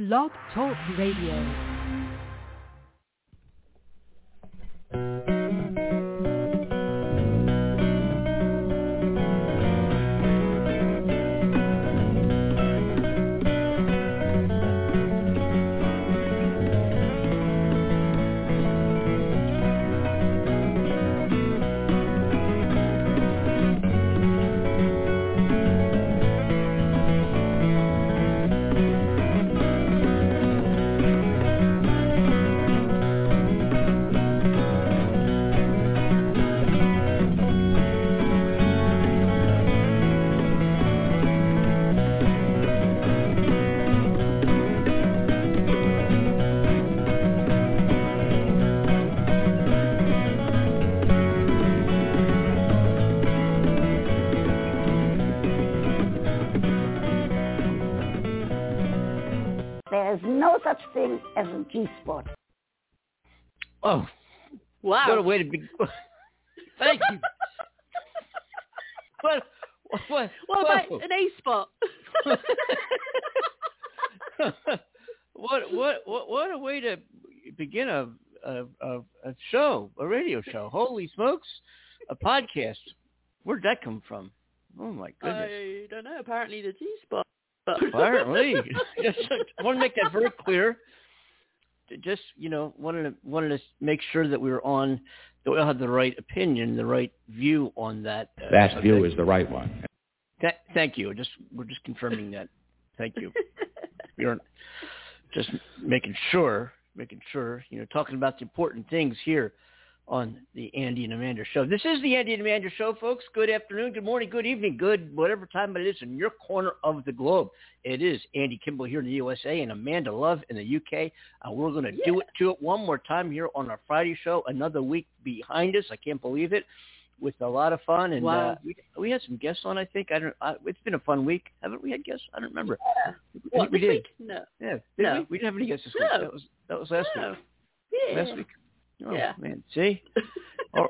Blog Talk Radio. There's no such thing as a G-spot. Oh, wow! What a way to be! Thank you. What about an A-spot? What a way to begin a show, a radio show. Holy smokes, a podcast. Where'd that come from? Oh my goodness! I don't know. Apparently the G-spot. Apparently, I want to make that very clear. Just wanted to make sure that we all had the right opinion, the right view on that. That view is the right one. Thank you. We're just confirming that. Thank you. We're just making sure. Talking about the important things here on the Andy and Amanda Show. This is the Andy and Amanda Show, folks. Good afternoon, good morning, good evening, good whatever time it is in your corner of the globe. It is Andy Kimball here in the USA and Amanda Love in the UK. We're going to do it one more time here on our Friday show. Another week behind us. I can't believe it. With a lot of fun. And wow. We had some guests on, I think. It's been a fun week. Haven't we had guests? I don't remember. Yeah. What, we did. Week? No. Yeah. No. We didn't have any guests this no. week. That was last week. Yeah. Last week. Oh, yeah. Man. See? Yeah.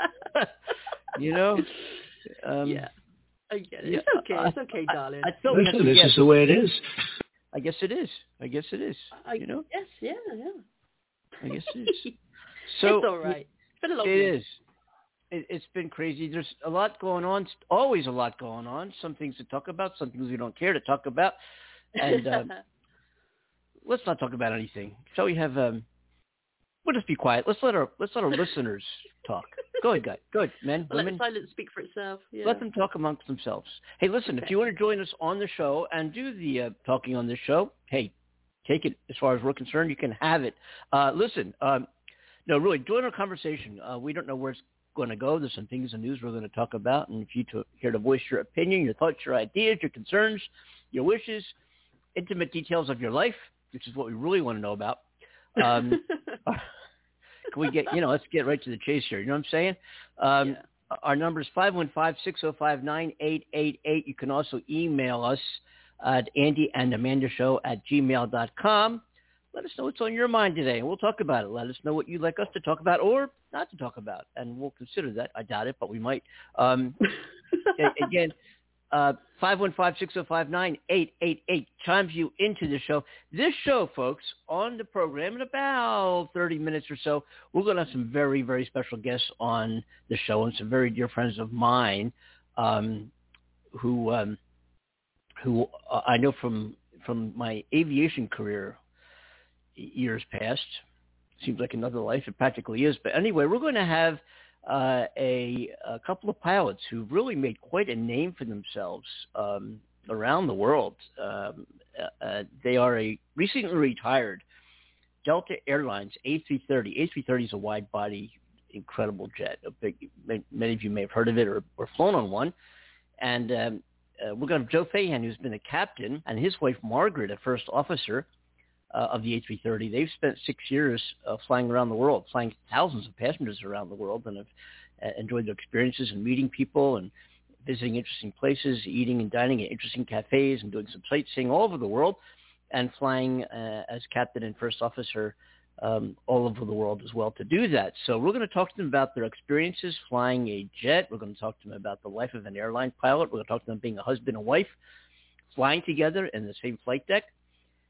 I get it. It's okay. It's okay, darling. Listen, this is the way it is. I guess it is. Yes, yeah. I guess it is. So it's all right. It's been a long week. It is. It's been crazy. There's a lot going on. Always a lot going on. Some things to talk about. Some things we don't care to talk about. And let's not talk about anything. Shall we have? We'll just be quiet. Let's let our listeners talk. Go ahead, guys. Go ahead, men, women. Let silence speak for itself. Yeah. Let them talk amongst themselves. Hey, listen, If you want to join us on the show and do the talking on this show, hey, take it. As far as we're concerned, you can have it. Listen, no, really, join our conversation. We don't know where it's going to go. There's some things in the news we're going to talk about, and if you here to voice your opinion, your thoughts, your ideas, your concerns, your wishes, intimate details of your life, which is what we really want to know about. Can we get, let's get right to the chase here. You know what I'm saying? Our number is 515-605-9888. You can also email us at andyandamandashow@gmail.com. Let us know what's on your mind today, and we'll talk about it. Let us know what you'd like us to talk about or not to talk about, and we'll consider that. I doubt it, but we might. Again, 515-605-9888 chimes you into the show. This show, folks, on the program in about 30 minutes or so, we're going to have some very, very special guests on the show and some very dear friends of mine who I know from my aviation career years past. Seems like another life. It practically is. But anyway, we're going to have a couple of pilots who've really made quite a name for themselves around the world. They are a recently retired Delta Airlines A330. A330 is a wide-body, incredible jet. Many of you may have heard of it or flown on one. And we're going to have Joe Fahan, who's been a captain, and his wife Margaret, a first officer of the A330. They've spent 6 years flying around the world, flying thousands of passengers around the world, and have enjoyed their experiences and meeting people and visiting interesting places, eating and dining at interesting cafes and doing some sightseeing all over the world, and flying as captain and first officer all over the world as well to do that. So we're going to talk to them about their experiences flying a jet. We're going to talk to them about the life of an airline pilot. We're going to talk to them being a husband and wife, flying together in the same flight deck.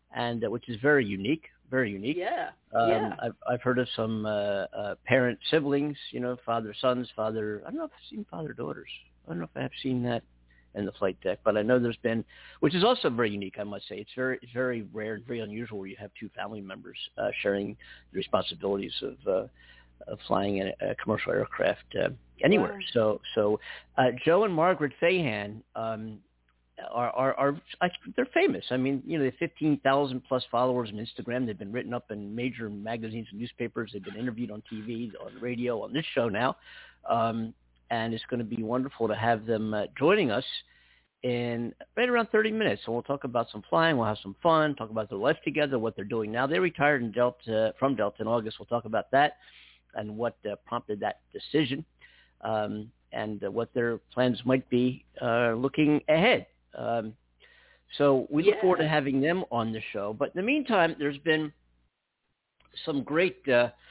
and which is very unique. Very unique. Yeah. I've heard of some parent siblings, father sons, father. I don't know if I've seen father daughters. I don't know if I have seen that in the flight deck, but I know there's been, which is also very unique, I must say. It's very rare and very unusual where you have two family members sharing the responsibilities of flying a commercial aircraft anywhere. Wow. So Joe and Margaret Fahan are they're famous. I mean, they have 15,000 plus followers on Instagram. They've been written up in major magazines and newspapers. They've been interviewed on TV, on radio, on this show now. And it's going to be wonderful to have them joining us in right around 30 minutes. So we'll talk about some flying. We'll have some fun, talk about their life together, what they're doing now. They retired from Delta in August. We'll talk about that and what prompted that decision and what their plans might be looking ahead. So we look forward to having them on the show. But in the meantime, there's been some great,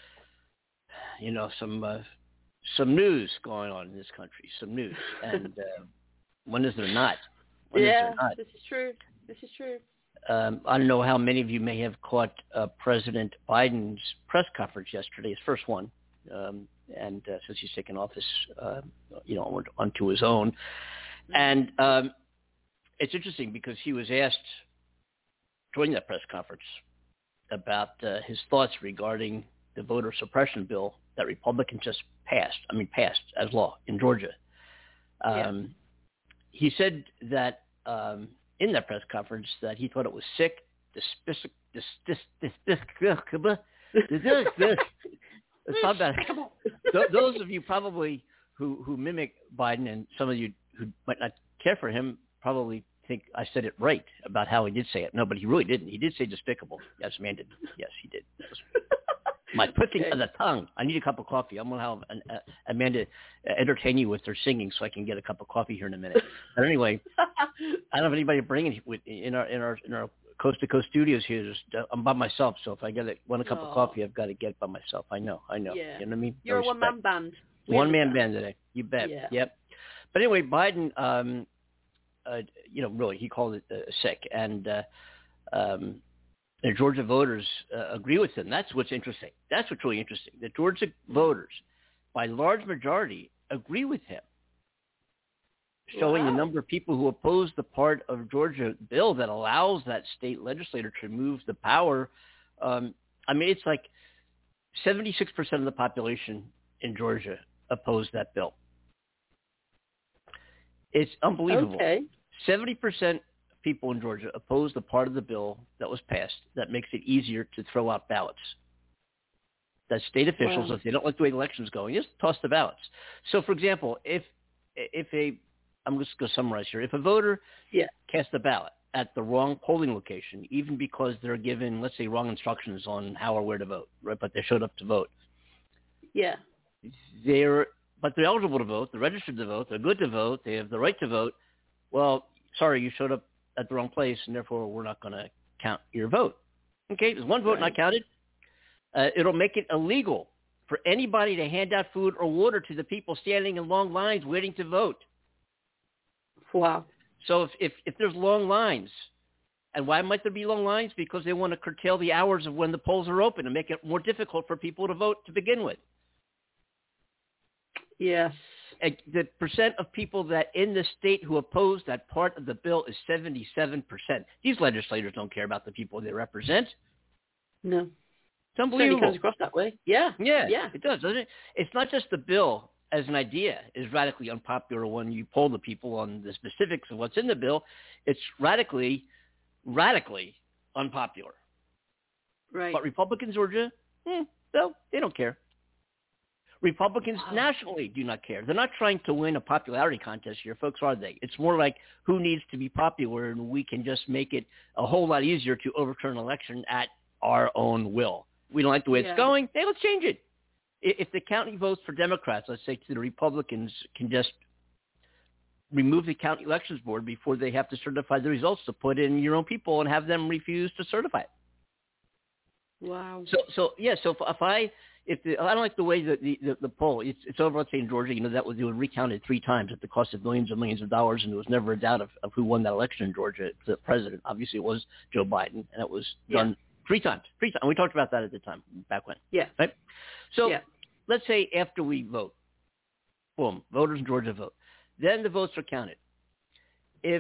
some news going on in this country. Some news, and when is there not? When is there not? This is true. I don't know how many of you may have caught President Biden's press conference yesterday, his first one, and since he's taken office, onto his own, and. It's interesting because he was asked during that press conference about his thoughts regarding the voter suppression bill that Republicans just passed as law in Georgia. He said that in that press conference that he thought it was sick, those of you probably who mimic Biden and some of you who might not care for him probably think I said it right about how he did say it. No, but he really didn't. He did say despicable. Yes, man did. Yes, he did. My twiddling of the tongue. I need a cup of coffee. I'm going to have Amanda entertain you with her singing so I can get a cup of coffee here in a minute. But anyway, I don't have anybody bringing in our coast to coast studios here. I'm by myself, so if I want a cup of coffee, I've got to get it by myself. I know. Yeah. You know what I mean? You're a one-man band. One-man band today. You bet. Yeah. Yep. But anyway, Biden, really, he called it sick, and the Georgia voters agree with him. That's what's interesting. That's what's really interesting. The Georgia voters, by large majority, agree with him, showing the number of people who oppose the part of Georgia bill that allows that state legislator to remove the power. It's like 76% of the population in Georgia oppose that bill. It's unbelievable. Okay. 70% of people in Georgia oppose the part of the bill that was passed that makes it easier to throw out ballots. That state officials, if they don't like the way the election's going, just toss the ballots. So, for example, I'm just going to summarize here. If a voter casts a ballot at the wrong polling location, even because they're given, let's say, wrong instructions on how or where to vote, right? But they showed up to vote. Yeah. But they're eligible to vote. They're registered to vote. They're good to vote. They have the right to vote. Well, sorry, you showed up at the wrong place, and therefore we're not going to count your vote. Okay, there's one vote not counted. It'll make it illegal for anybody to hand out food or water to the people standing in long lines waiting to vote. Wow. So if there's long lines, and why might there be long lines? Because they want to curtail the hours of when the polls are open and make it more difficult for people to vote to begin with. Yes. And the percent of people that in the state who oppose that part of the bill is 77%. These legislators don't care about the people they represent. No. It's unbelievable. It comes across that way. Yeah. It does, doesn't it? It's not just the bill as an idea is radically unpopular when you poll the people on the specifics of what's in the bill. It's radically unpopular. Right. But Republicans, Georgia, no, they don't care. Republicans nationally do not care. They're not trying to win a popularity contest here, folks, are they? It's more like who needs to be popular, and we can just make it a whole lot easier to overturn an election at our own will. We don't like the way it's going. Hey, let's change it. If the county votes for Democrats, let's say to the Republicans, can just remove the county elections board before they have to certify the results to put in your own people and have them refuse to certify it. Wow. So if I don't like the way that the poll, it's over, let's say in Georgia, that they were recounted 3 times at the cost of millions and millions of dollars, and there was never a doubt of who won that election in Georgia, the president. Obviously, it was Joe Biden, and it was done 3 times. 3 times. And we talked about that at the time, back when. Yeah. Right? So let's say after we vote, boom, voters in Georgia vote. Then the votes are counted. If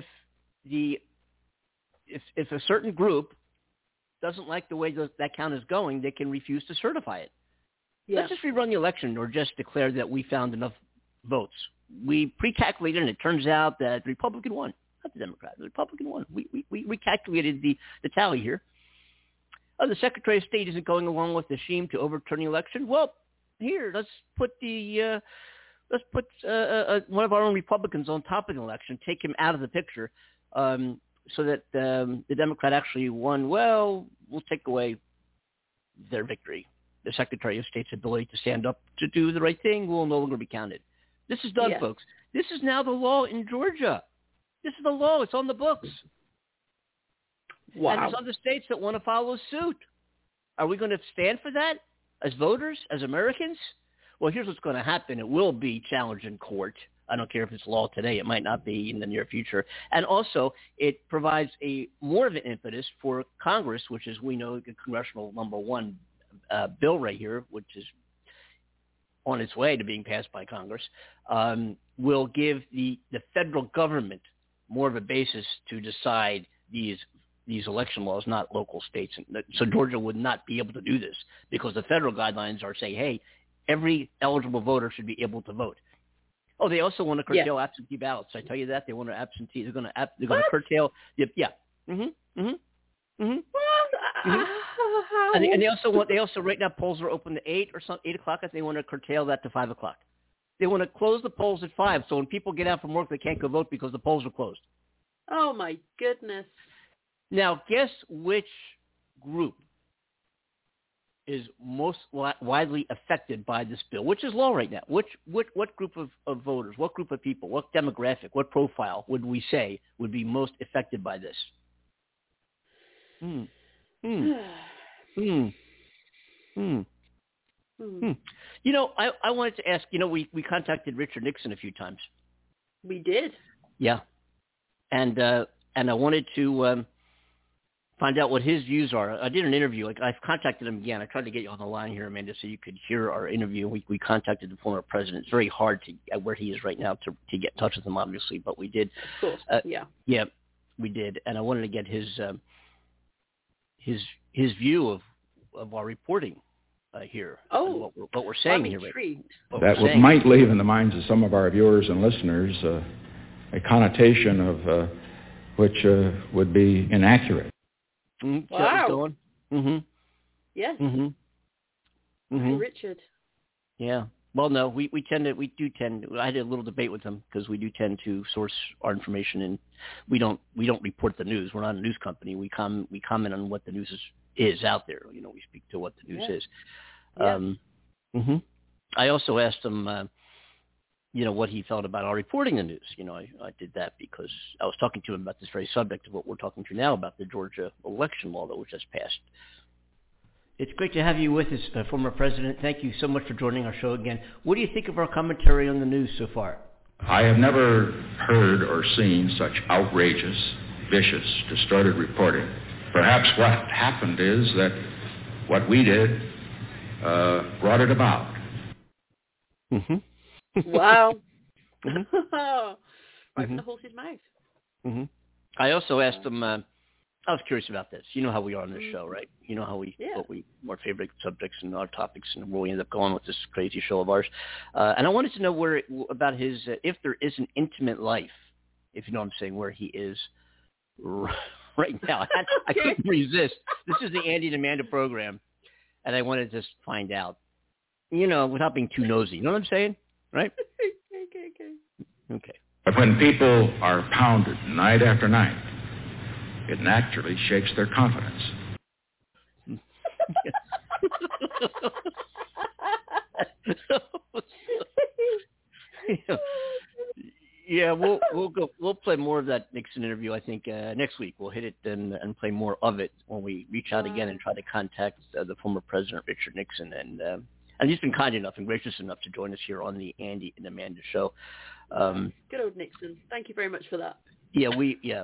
a certain group doesn't like the way that count is going, they can refuse to certify it. Yeah. Let's just rerun the election or just declare that we found enough votes. We pre-calculated, and it turns out that the Republican won, not the Democrat. The Republican won. We recalculated the tally here. Oh, the Secretary of State isn't going along with the scheme to overturn the election. Well, here, let's put one of our own Republicans on top of the election, take him out of the picture, so that the Democrat actually won. Well, we'll take away their victory. The Secretary of State's ability to stand up to do the right thing will no longer be counted. This is done, folks. This is now the law in Georgia. This is the law. It's on the books. Wow. And there's other states that want to follow suit. Are we going to stand for that as voters, as Americans? Well, here's what's going to happen. It will be challenged in court. I don't care if it's law today. It might not be in the near future. And also, it provides more of an impetus for Congress, which is, we know, the congressional number 1 bill right here, which is on its way to being passed by Congress, will give the federal government more of a basis to decide these election laws, not local states. So Georgia would not be able to do this because the federal guidelines are saying, hey, every eligible voter should be able to vote. Oh, they also want to curtail absentee ballots. I tell you that they want to absentee. They're going to curtail. Yeah. And they also right now polls are open to 8 o'clock. They want to curtail that to 5 o'clock. They want to close the polls at 5. So when people get out from work, they can't go vote because the polls are closed. Oh my goodness. Now, guess which group is most widely affected by this bill, which is law right now? What group of voters, what group of people, what demographic, what profile would we say would be most affected by this? I wanted to ask, we contacted Richard Nixon a few times. We did. Yeah. And I wanted to find out what his views are. I did an interview. I've contacted him again. I tried to get you on the line here, Amanda, so you could hear our interview. We contacted the former president. It's very hard to where he is right now to get in touch with him, obviously, but we did. Cool. Yeah, we did, and I wanted to get his view of our reporting here. Oh, what we're saying I'm here. Intrigued. That might leave in the minds of some of our viewers and listeners a connotation of which would be inaccurate. Mm-hmm. Wow. Mm-hmm. Yes. Mm-hmm. Mm-hmm. Hi, Richard. Yeah. Well, no, we do tend. I had a little debate with him because we do tend to source our information, and we don't report the news. We're not a news company. We comment on what the news is out there. We speak to what the news is. Yes. I also asked him, what he felt about our reporting the news. I did that because I was talking to him about this very subject of what we're talking to now about the Georgia election law that was just passed. It's great to have you with us, former president. Thank you so much for joining our show again. What do you think of our commentary on the news so far? I have never heard or seen such outrageous, vicious, distorted reporting. Perhaps what happened is that what we did brought it about. Mm-hmm. Wow. Mm-hmm. Right from the horse's mouth. Mm-hmm. I also asked him, I was curious about this. You know how we are on this show, right? You know how our favorite subjects and our topics and where we end up going with this crazy show of ours. And I wanted to know about his, if there is an intimate life, if you know what I'm saying, where he is right now. I couldn't resist. This is the Andy and Amanda program, and I wanted to just find out, without being too nosy. You know what I'm saying? Right? Okay. But when people are pounded night after night, it naturally shakes their confidence. Yeah, we'll play more of that Nixon interview. I think next week we'll hit it and play more of it when we reach out again and try to contact the former president Richard Nixon. And And he's been kind enough and gracious enough to join us here on the Andy and Amanda show. Good old Nixon. Thank you very much for that. Yeah, Yeah.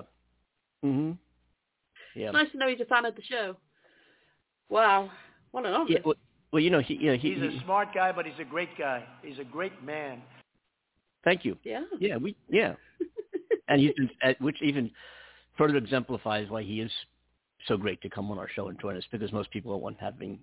It's nice to know he's a fan of the show. Wow. What an honor. Yeah, well, you know, he's a smart guy, but he's a great guy. He's a great man. Thank you. Yeah. Yeah. And he's been, which even further exemplifies why he is so great to come on our show and join us, because most people want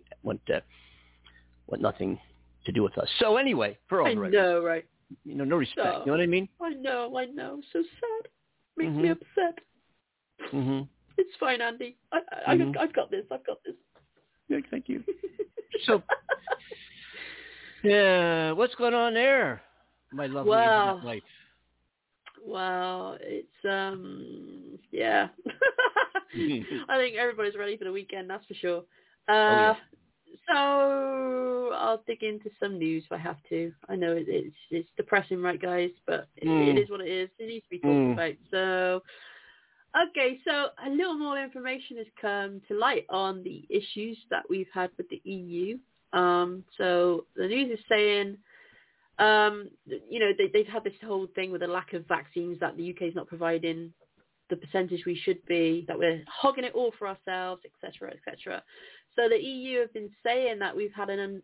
nothing to do with us. So anyway, for all the record, know, right? You know, no respect. You know what I mean? I know. So sad. Makes me upset. Mm-hmm. It's fine, Andy. I've got this. Yeah, thank you. So, yeah, what's going on there, my lovely wife? Well, it's yeah. I think everybody's ready for the weekend, that's for sure. So I'll dig into some news if I have to. I know it's depressing, right, guys? But it is what it is. It needs to be talked about. So, okay, so a little more information has come to light on the issues that we've had with the EU. So the news is saying, they've had this whole thing with the lack of vaccines, that the UK is not providing the percentage we should be, that we're hogging it all for ourselves, etc., etc. So the EU have been saying that we've had an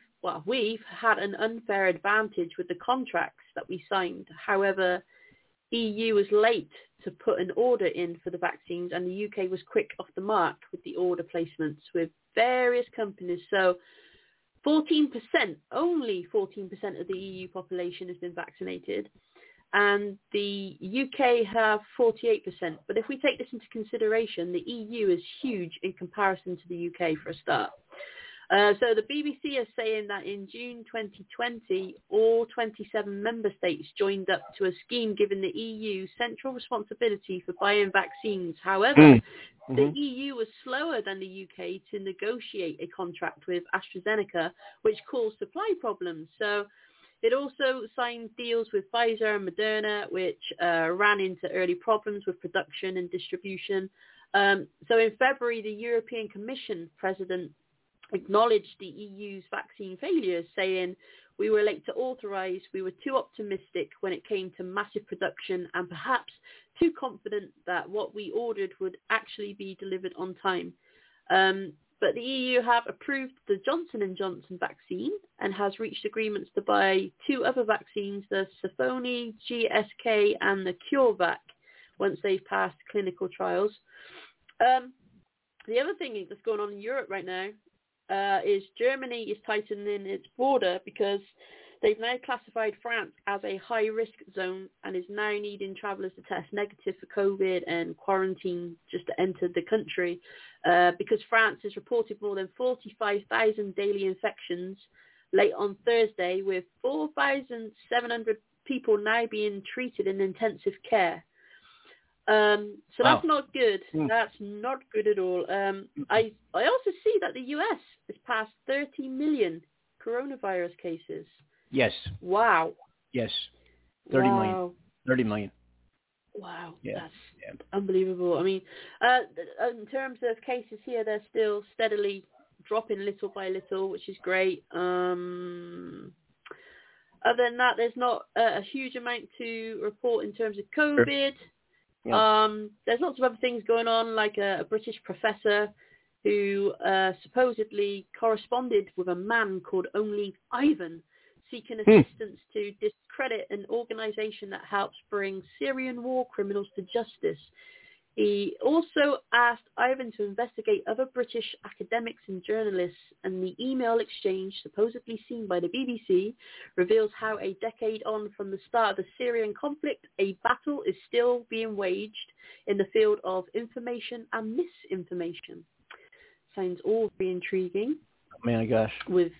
unfair advantage with the contracts that we signed. However, EU was late to put an order in for the vaccines, and the UK was quick off the mark with the order placements with various companies. So 14%, only 14% of the EU population has been vaccinated, and the UK have 48%. But if we take this into consideration, the EU is huge in comparison to the UK for a start. So the BBC is saying that in June 2020, all 27 member states joined up to a scheme giving the EU central responsibility for buying vaccines. However, the EU was slower than the UK to negotiate a contract with AstraZeneca, which caused supply problems. So it also signed deals with Pfizer and Moderna, which ran into early problems with production and distribution. So in February, the European Commission President acknowledged the EU's vaccine failures, saying, "We were late to authorize, we were too optimistic when it came to massive production, and perhaps too confident that what we ordered would actually be delivered on time." But the EU have approved the Johnson & Johnson vaccine and has reached agreements to buy two other vaccines, the Sifoni, GSK, and the CureVac, once they've passed clinical trials. The other thing that's going on in Europe right now is Germany is tightening its border because they've now classified France as a high-risk zone and is now needing travellers to test negative for COVID and quarantine just to enter the country, because France has reported more than 45,000 daily infections late on Thursday, with 4,700 people now being treated in intensive care. So that's not good. That's not good at all. I also see that the US has passed 30 million coronavirus cases. Yes. Wow. Yes. 30 million. 30 million. Wow. Yeah. That's unbelievable. I mean, in terms of cases here, they're still steadily dropping little by little, which is great. Other than that, there's not a huge amount to report in terms of COVID. Yeah. There's lots of other things going on, like a British professor who supposedly corresponded with a man called Only Ivan, seeking assistance to discredit an organization that helps bring Syrian war criminals to justice. He also asked Ivan to investigate other British academics and journalists, and the email exchange, supposedly seen by the BBC, reveals how a decade on from the start of the Syrian conflict, a battle is still being waged in the field of information and misinformation. Sounds all very intriguing. Oh, my gosh. With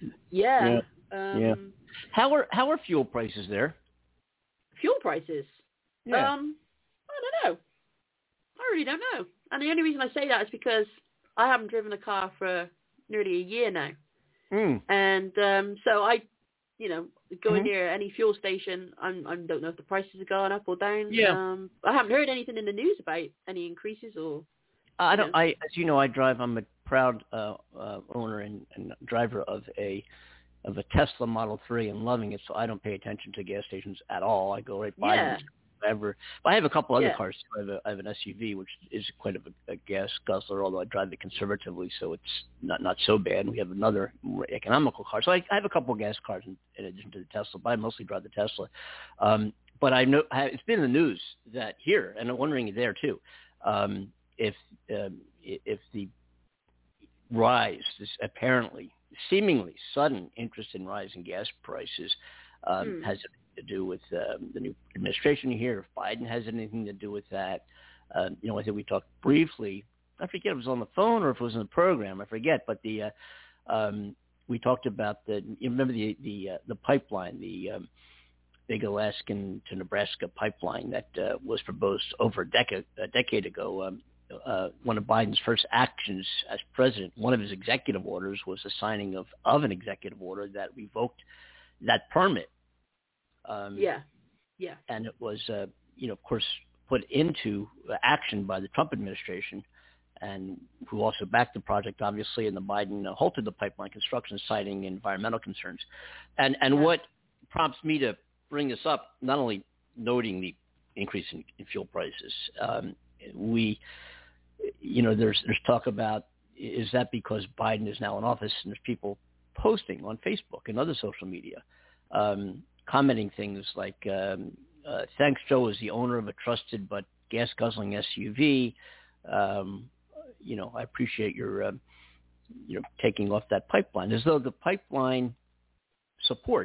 How are fuel prices there? Fuel prices? Yeah. I don't know. I really don't know. And the only reason I say that is because I haven't driven a car for nearly a year now. And so I, go near any fuel station, I don't know if the prices are going up or down. Yeah. I haven't heard anything in the news about any increases or... As you know, I'm a proud owner and driver of a of a Tesla Model 3 and loving it, so I don't pay attention to gas stations at all. I go right by them. But I have a couple other cars too. I have an SUV, which is quite a gas guzzler, although I drive it conservatively, so it's not so bad. We have another more economical car. So I have a couple of gas cars in addition to the Tesla, but I mostly drive the Tesla. But I know it's been in the news that here, and I'm wondering there too, if the rise, this apparently seemingly sudden interest in rising gas prices has anything to do with the new administration here, if Biden has anything to do with that. I think we talked briefly, I forget if it was on the phone or if it was in the program, I forget, but we talked about remember the pipeline, the Big Alaskan to Nebraska pipeline that was proposed over a decade ago. One of Biden's first actions as president, one of his executive orders was the signing of an executive order that revoked that permit. And it was, of course, put into action by the Trump administration, and who also backed the project, obviously, and the Biden halted the pipeline construction, citing environmental concerns. And what prompts me to bring this up, not only noting the increase in fuel prices, there's talk about, is that because Biden is now in office, and there's people posting on Facebook and other social media, commenting things like, thanks, Joe, is the owner of a trusted but gas-guzzling SUV. I appreciate your taking off that pipeline, as though the pipeline support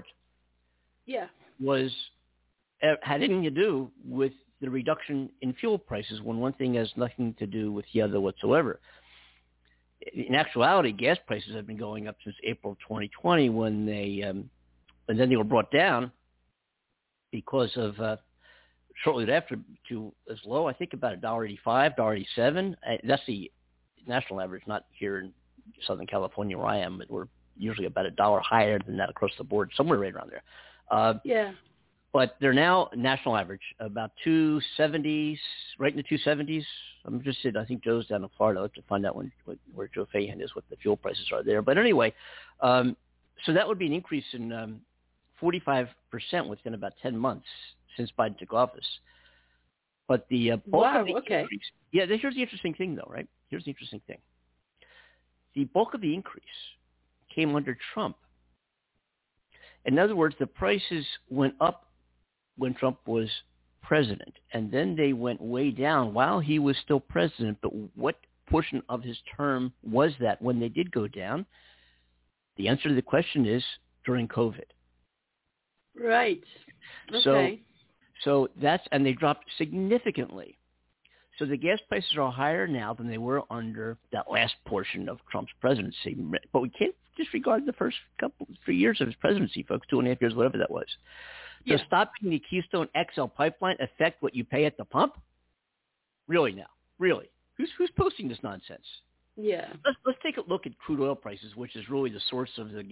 had anything to do with the reduction in fuel prices, when one thing has nothing to do with the other whatsoever. In actuality, gas prices have been going up since April 2020, when and then they were brought down because of shortly after to as low, I think, about $1.85, $1.87. That's the national average, not here in Southern California where I am, but we're usually about $1 higher than that across the board, somewhere right around there. But they're now national average, about 270s, right in the 270s. I'm interested. I think Joe's down in Florida. I'd like to find out where Joe Fahan is, what the fuel prices are there. But anyway, so that would be an increase in 45% within about 10 months since Biden took office. But the bulk of the increase, here's the interesting thing, though, right? Here's the interesting thing. The bulk of the increase came under Trump. In other words, the prices went up when Trump was president, and then they went way down while he was still president. But what portion of his term was that when they did go down? The answer to the question is during COVID. Right. Okay. So and they dropped significantly. So the gas prices are higher now than they were under that last portion of Trump's presidency. But we can't disregard the first 3 years of his presidency, folks, 2.5 years, whatever that was. Does stopping the Keystone XL pipeline affect what you pay at the pump? Really now? Really? Who's posting this nonsense? Yeah. Let's take a look at crude oil prices, which is really the source of the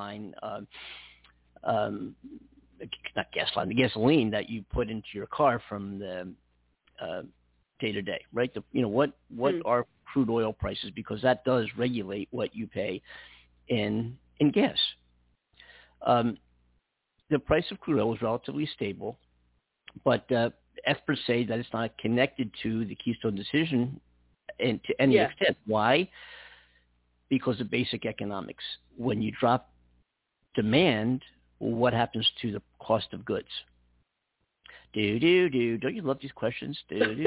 the gasoline that you put into your car from the day to day, right? What are crude oil prices? Because that does regulate what you pay in gas. The price of crude oil is relatively stable, but experts say that it's not connected to the Keystone decision to any extent. Why? Because of basic economics. When you drop demand, what happens to the cost of goods? Don't you love these questions?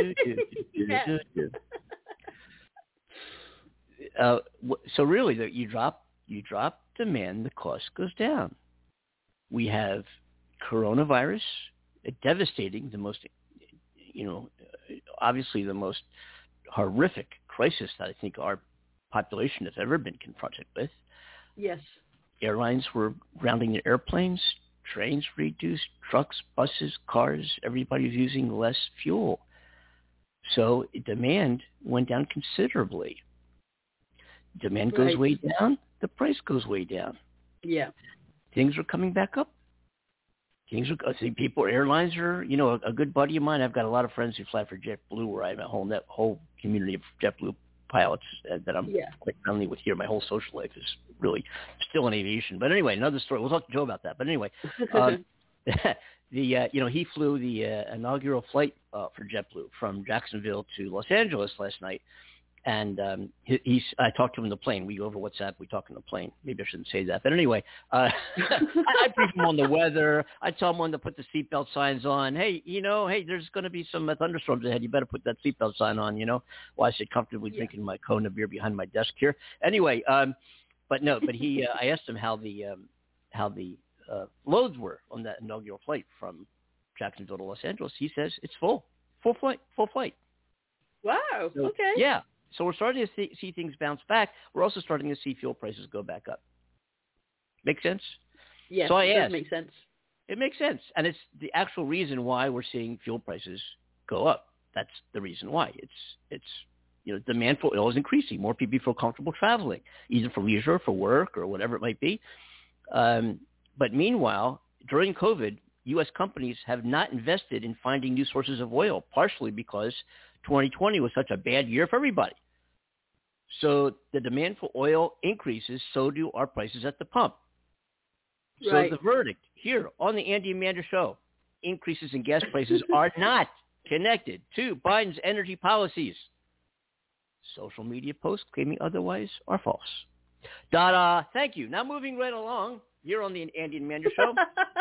So really, you drop demand, the cost goes down. We have coronavirus, devastating, the most, obviously the most horrific crisis that I think our population has ever been confronted with. Yes. Airlines were grounding their airplanes, trains reduced, trucks, buses, cars, everybody's using less fuel. So demand went down considerably. Demand goes way down, the price goes way down. Yeah. Things are coming back up. Airlines are, a good buddy of mine. I've got a lot of friends who fly for JetBlue, where I have a whole community of JetBlue pilots that I'm quite friendly with here. My whole social life is really still in aviation. But anyway, another story. We'll talk to Joe about that. But anyway, he flew the inaugural flight for JetBlue from Jacksonville to Los Angeles last night. And I talked to him on the plane. We go over WhatsApp. We talk on the plane. Maybe I shouldn't say that. But anyway, I brief him on the weather. I tell him when to put the seatbelt signs on. Hey, there's going to be some thunderstorms ahead. You better put that seatbelt sign on, while I sit comfortably drinking my Kona beer behind my desk here. Anyway, I asked him how the loads were on that inaugural flight from Jacksonville to Los Angeles. He says it's full flight. Wow. So, okay. Yeah. So we're starting to see things bounce back. We're also starting to see fuel prices go back up. Make sense? Yes, so I it asked, does make sense. It makes sense. And it's the actual reason why we're seeing fuel prices go up. That's the reason why. It's demand for oil is increasing. More people feel comfortable traveling, either for leisure, for work, or whatever it might be. But meanwhile, during COVID, U.S. companies have not invested in finding new sources of oil, partially because 2020 was such a bad year for everybody. So the demand for oil increases, so do our prices at the pump. Right. So the verdict here on the Andy and Amanda Show, increases in gas prices are not connected to Biden's energy policies. Social media posts claiming otherwise are false. Thank you. Now moving right along, here on the Andy and Amanda Show.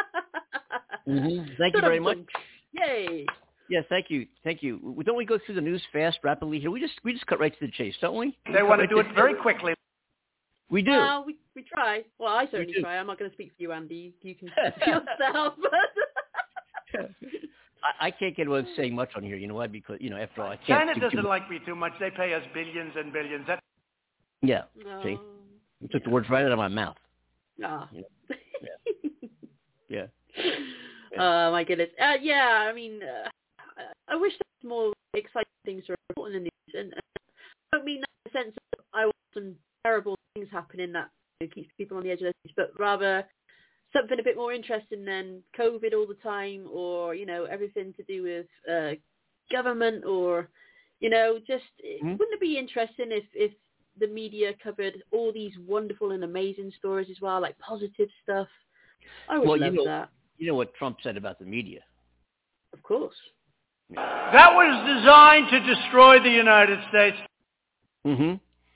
Thank you very much. Yay. Yes, thank you. Don't we go through the news fast, rapidly here? We just cut right to the chase, don't we? They want to do it very quickly. We do. Well, we try. Well, I certainly try. I'm not going to speak for you, Andy. You can speak for yourself. I can't get away with saying much on here. You know why? Because, after all, I can't. China doesn't like me too much. They pay us billions and billions. Yeah. See? You took the words right out of my mouth. Ah. Yeah. Oh, my goodness. I mean, I wish there was more exciting things to report in the news. And I don't mean that in the sense that I want some terrible things happening that keeps people on the edge of their seats, but rather something a bit more interesting than COVID all the time, or, everything to do with government, or, wouldn't it be interesting if the media covered all these wonderful and amazing stories as well, like positive stuff? I would love that. You know what Trump said about the media? Of course. That was designed to destroy the United States. Mm-hmm.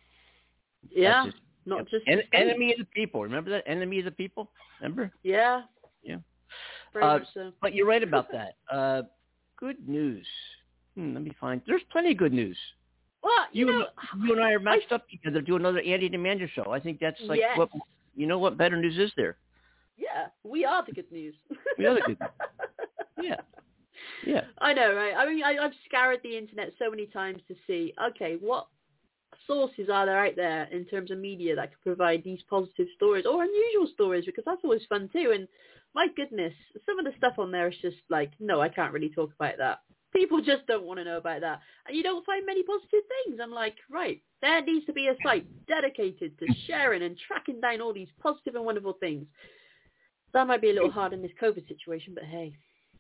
Yeah. Not just enemy of the people. Remember that? Enemy of the people? Remember? Yeah. Yeah. Very much so. But you're right about that. Good news. Let me find. There's plenty of good news. Well, you and I are matched up together to do another Andy and Amanda show. I think that's like what better news is there? Yeah, we are the good news. We are the good news. Yeah. I know, right? I mean, I've scoured the internet so many times to see, okay, what sources are there out there in terms of media that could provide these positive stories or unusual stories, because that's always fun too. And my goodness, some of the stuff on there is just like, no, I can't really talk about that. People just don't want to know about that. And you don't find many positive things. I'm like, right, there needs to be a site dedicated to sharing and tracking down all these positive and wonderful things. That might be a little hard in this COVID situation, but hey.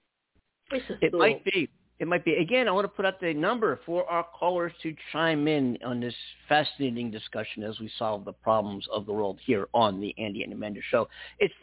It might be. Again, I want to put up the number for our callers to chime in on this fascinating discussion as we solve the problems of the world here on the Andy and Amanda Show. It's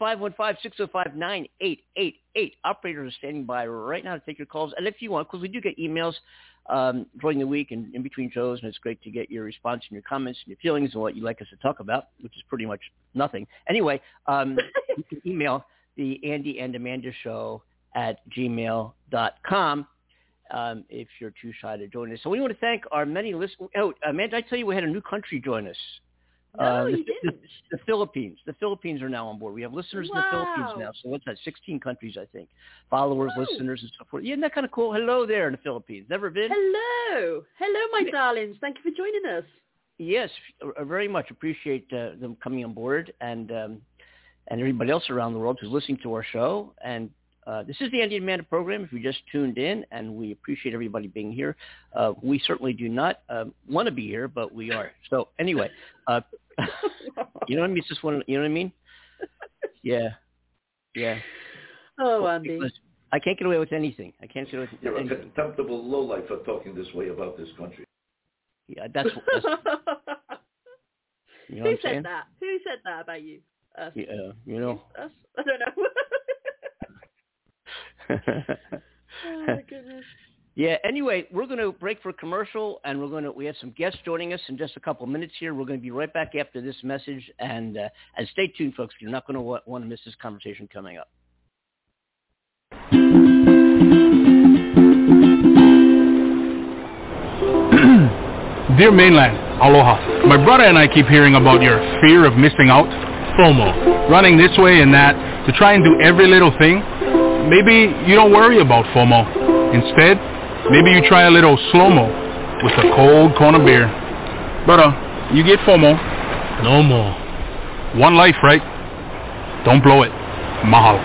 515-605-9888. Operators are standing by right now to take your calls. And if you want, because we do get emails during the week and in between shows, and it's great to get your response and your comments and your feelings and what you'd like us to talk about, which is pretty much nothing. Anyway, you can email the Andy and Amanda Show at gmail.com. If you're too shy to join us. So we want to thank our many listeners. Oh, Amanda, I tell you, we had a new country join us. No, you didn't. The Philippines. The Philippines are now on board. We have listeners in the Philippines now. So what's that? 16 countries, I think. Followers, listeners, and so forth. Yeah, isn't that kind of cool? Hello there in the Philippines. Never been? Hello, my darlings. Thank you for joining us. Yes, I very much appreciate them coming on board and everybody else around the world who's listening to our show. And this is the Andy and Amanda program, if you just tuned in, and we appreciate everybody being here. We certainly do not want to be here, but we are. So anyway, you know what I mean? It's just one. You know what I mean? Yeah. Oh, Andy. Because I can't get away with anything. You're a contemptible lowlife for talking this way about this country. Yeah, that's you know Who what I'm said saying? that? Who said that about you? Us. Yeah, you know. Us? I don't know. Oh my goodness. Yeah, anyway, we're going to break for a commercial, and we have some guests joining us in just a couple of minutes here. We're going to be right back after this message, and stay tuned, folks. You're not going to want to miss this conversation coming up. Dear Mainland, aloha. My brother and I keep hearing about your fear of missing out, FOMO, running this way and that to try and do every little thing. Maybe you don't worry about FOMO. Instead, maybe you try a little slow-mo with a cold Kona beer. Brother, you get FOMO. No more. One life, right? Don't blow it. Mahalo.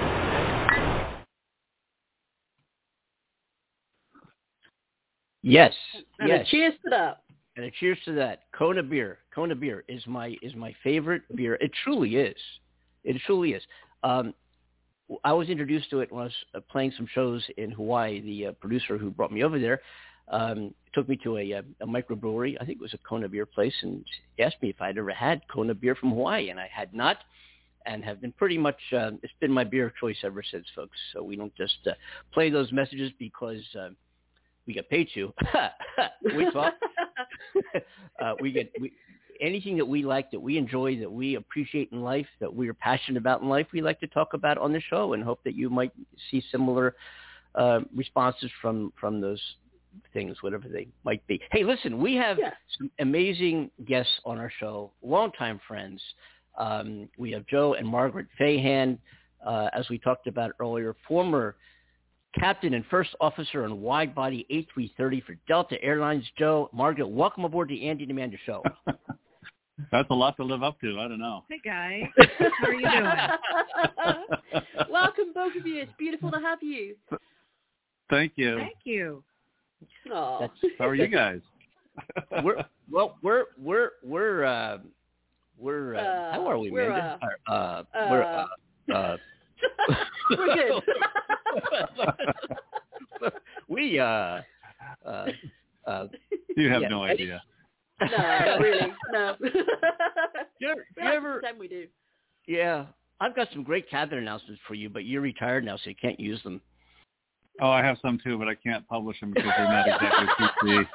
Yes. And yes. a cheers to that. And a cheers to that. Kona beer. Kona beer is my favorite beer. It truly is. It truly is. I was introduced to it when I was playing some shows in Hawaii. The producer who brought me over there took me to a microbrewery. I think it was a Kona beer place, and asked me if I'd ever had Kona beer from Hawaii, and I had not, and have been pretty much, it's been my beer of choice ever since, folks. So we don't just play those messages because we get paid to. We talk. Anything that we like, that we enjoy, that we appreciate in life, that we are passionate about in life, we like to talk about on the show, and hope that you might see similar responses from those things, whatever they might be. Hey, listen, we have some amazing guests on our show, longtime friends. We have Joe and Margaret Fahan, as we talked about earlier, former captain and first officer on wide-body A330 for Delta Airlines. Joe, Margaret, welcome aboard the Andy and Amanda Show. That's a lot to live up to. I don't know. Hey, guys. How are you doing? Welcome, both of you. It's beautiful to have you. Thank you. Thank you. Aww. How are you guys? We're how are we, Amanda? We're good. You have no idea. No, not really. No. Do you ever? Pretend we do. Yeah, I've got some great cabinet announcements for you, but you're retired now, so you can't use them. Oh, I have some too, but I can't publish them because they're not exactly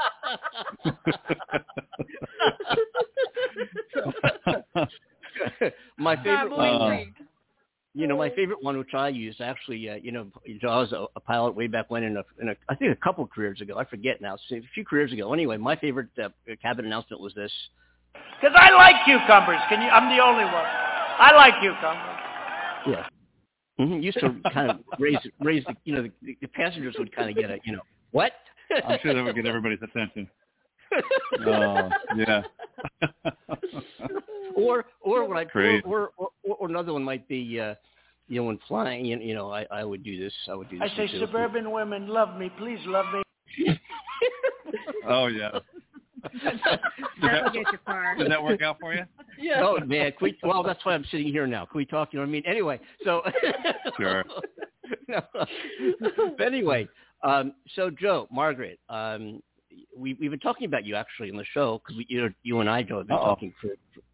PC. My favorite one. My favorite one, which I used, actually, I was a pilot way back when in I think a couple of careers ago. I forget now, a few careers ago. Anyway, my favorite cabin announcement was this. Because I like cucumbers. I'm the only one. I like cucumbers. Yeah. Mm-hmm. Used to kind of raise the passengers would kind of get what? I'm sure that would get everybody's attention. Oh, yeah. Or another one might be, when flying, I would do this. I say, suburban women, love me. Please love me. Oh, yeah. Does that work out for you? Yeah. Oh, man. Well, that's why I'm sitting here now. Can we talk? You know what I mean? Anyway, so. Sure. No. But anyway, so Joe, Margaret, we've been talking about you actually in the show because you and I, Joe, have been talking for.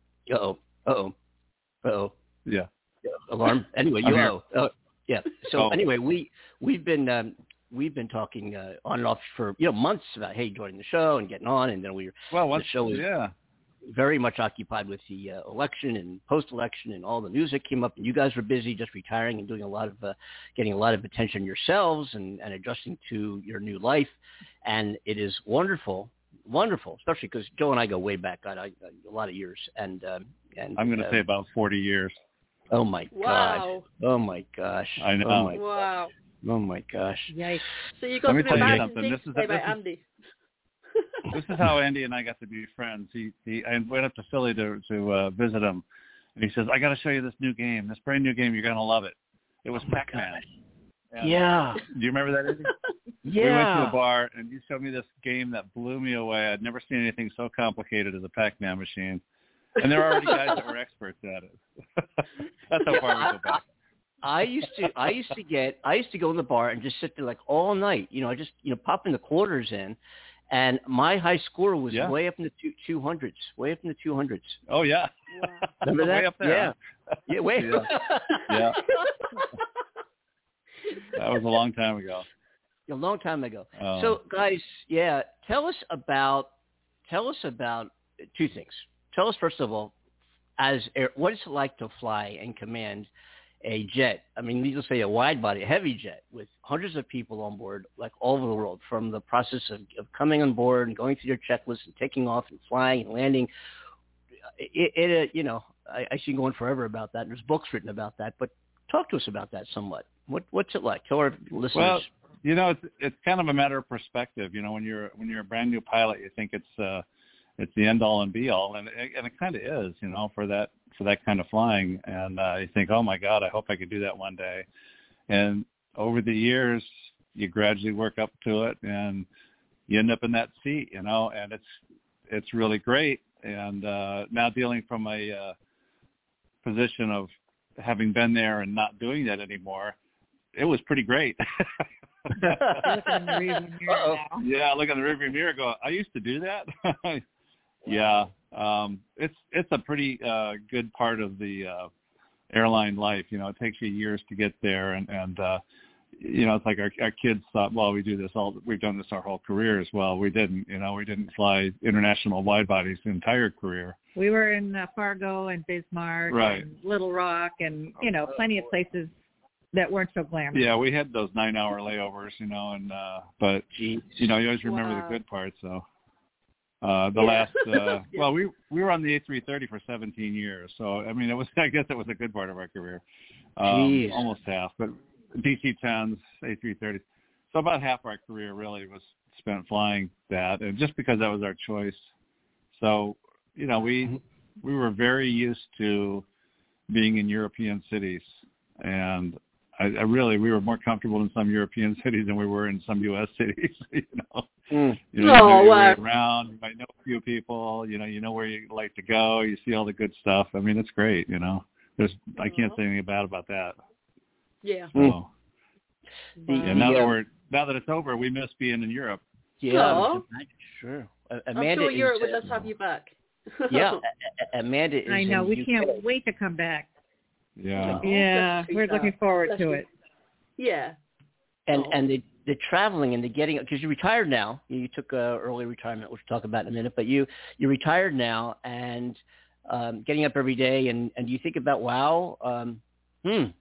Yeah. Alarm. Anyway, yeah. So anyway, we've been talking on and off for months about joining the show and getting on, and then the show was very much occupied with the election and post-election and all the news that came up, and you guys were busy just retiring and doing getting a lot of attention yourselves and adjusting to your new life, and it is wonderful, especially because Joe and I go way back, a lot of years, and I'm going to say about 40 years. Oh my God! Oh my gosh! I know. Wow! Oh my gosh! Yikes! So you got to be back by Andy. This is how Andy and I got to be friends. I went up to Philly to visit him, and he says, "I got to show you this new game, this brand new game. You're going to love it." It was Pac-Man. Yeah. Do you remember that, Andy? Yeah. We went to a bar, and you showed me this game that blew me away. I'd never seen anything so complicated as a Pac-Man machine. And there were already guys that were experts at it. That's how far we go back. I used to go in the bar and just sit there like all night. I just pop in the quarters in, And my high score was way up in the 200s, way up in the 200s. Oh, yeah. Wow. Remember that? Way up there. Yeah, way. Yeah. That was a long time ago. A long time ago. So, guys, tell us about two things. Tell us, first of all, what it's like to fly and command a jet. I mean, needless to say, a wide body, a heavy jet with hundreds of people on board, like all over the world, from the process of coming on board and going through your checklist and taking off and flying and landing. I can go on forever about that. There's books written about that, but talk to us about that somewhat. What's it like? Tell our listeners. Well, it's kind of a matter of perspective. When you're a brand new pilot, you think it's the end all and be all, and it kind of is, for that kind of flying. And you think, oh my God, I hope I could do that one day. And over the years, you gradually work up to it, and you end up in that seat, and it's really great. And now dealing from a position of having been there and not doing that anymore, it was pretty great. Look in the rearview mirror now. Yeah, look in the rearview mirror. Go, I used to do that. Yeah, it's a pretty good part of the airline life. It takes you years to get there, and it's like our kids thought, well, we've done this our whole career as well. We didn't. We didn't fly international wide bodies the entire career. We were in Fargo and Bismarck and Little Rock and, plenty of places that weren't so glamorous. Yeah, we had those 9-hour layovers, but, you always remember the good parts, so. Last, we were on the A330 for 17 years, so, I guess it was a good part of our career. Almost half, but DC-10s, A330s. So about half our career really was spent flying that, and just because that was our choice. So, we were very used to being in European cities, and we were more comfortable in some European cities than we were in some U.S. cities. You know your way around. You might know a few people. You know where you like to go. You see all the good stuff. It's great. I can't say anything bad about that. Yeah. So, now that it's over, we miss being in Europe. Yeah, sure. I'm Amanda, sure Europe would love to have you back. Yeah, Amanda is. I know. We can't wait to come back. Yeah. Yeah, we're looking forward to it. Yeah. And the traveling and the getting, because you're retired now. You took early retirement, which we'll talk about in a minute. But you're retired now, and getting up every day, and you think about, wow, I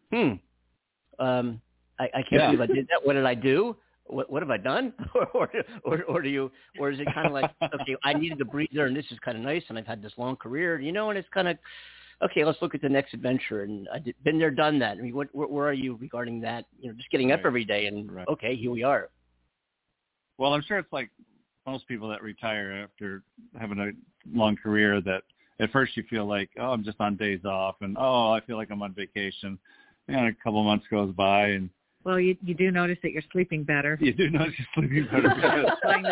can't believe I did that. What did I do? What have I done? or is it kind of like, okay, I needed a breather, and this is kind of nice, and I've had this long career, and it's kind of, okay, let's look at the next adventure, and I've been there, done that. Where are you regarding that? Just getting up every day, and okay, here we are. Well, I'm sure it's like most people that retire after having a long career, that at first you feel like, oh, I'm just on days off, and oh, I feel like I'm on vacation. And a couple of months goes by, and well, you do notice that you're sleeping better. You do notice you're sleeping better.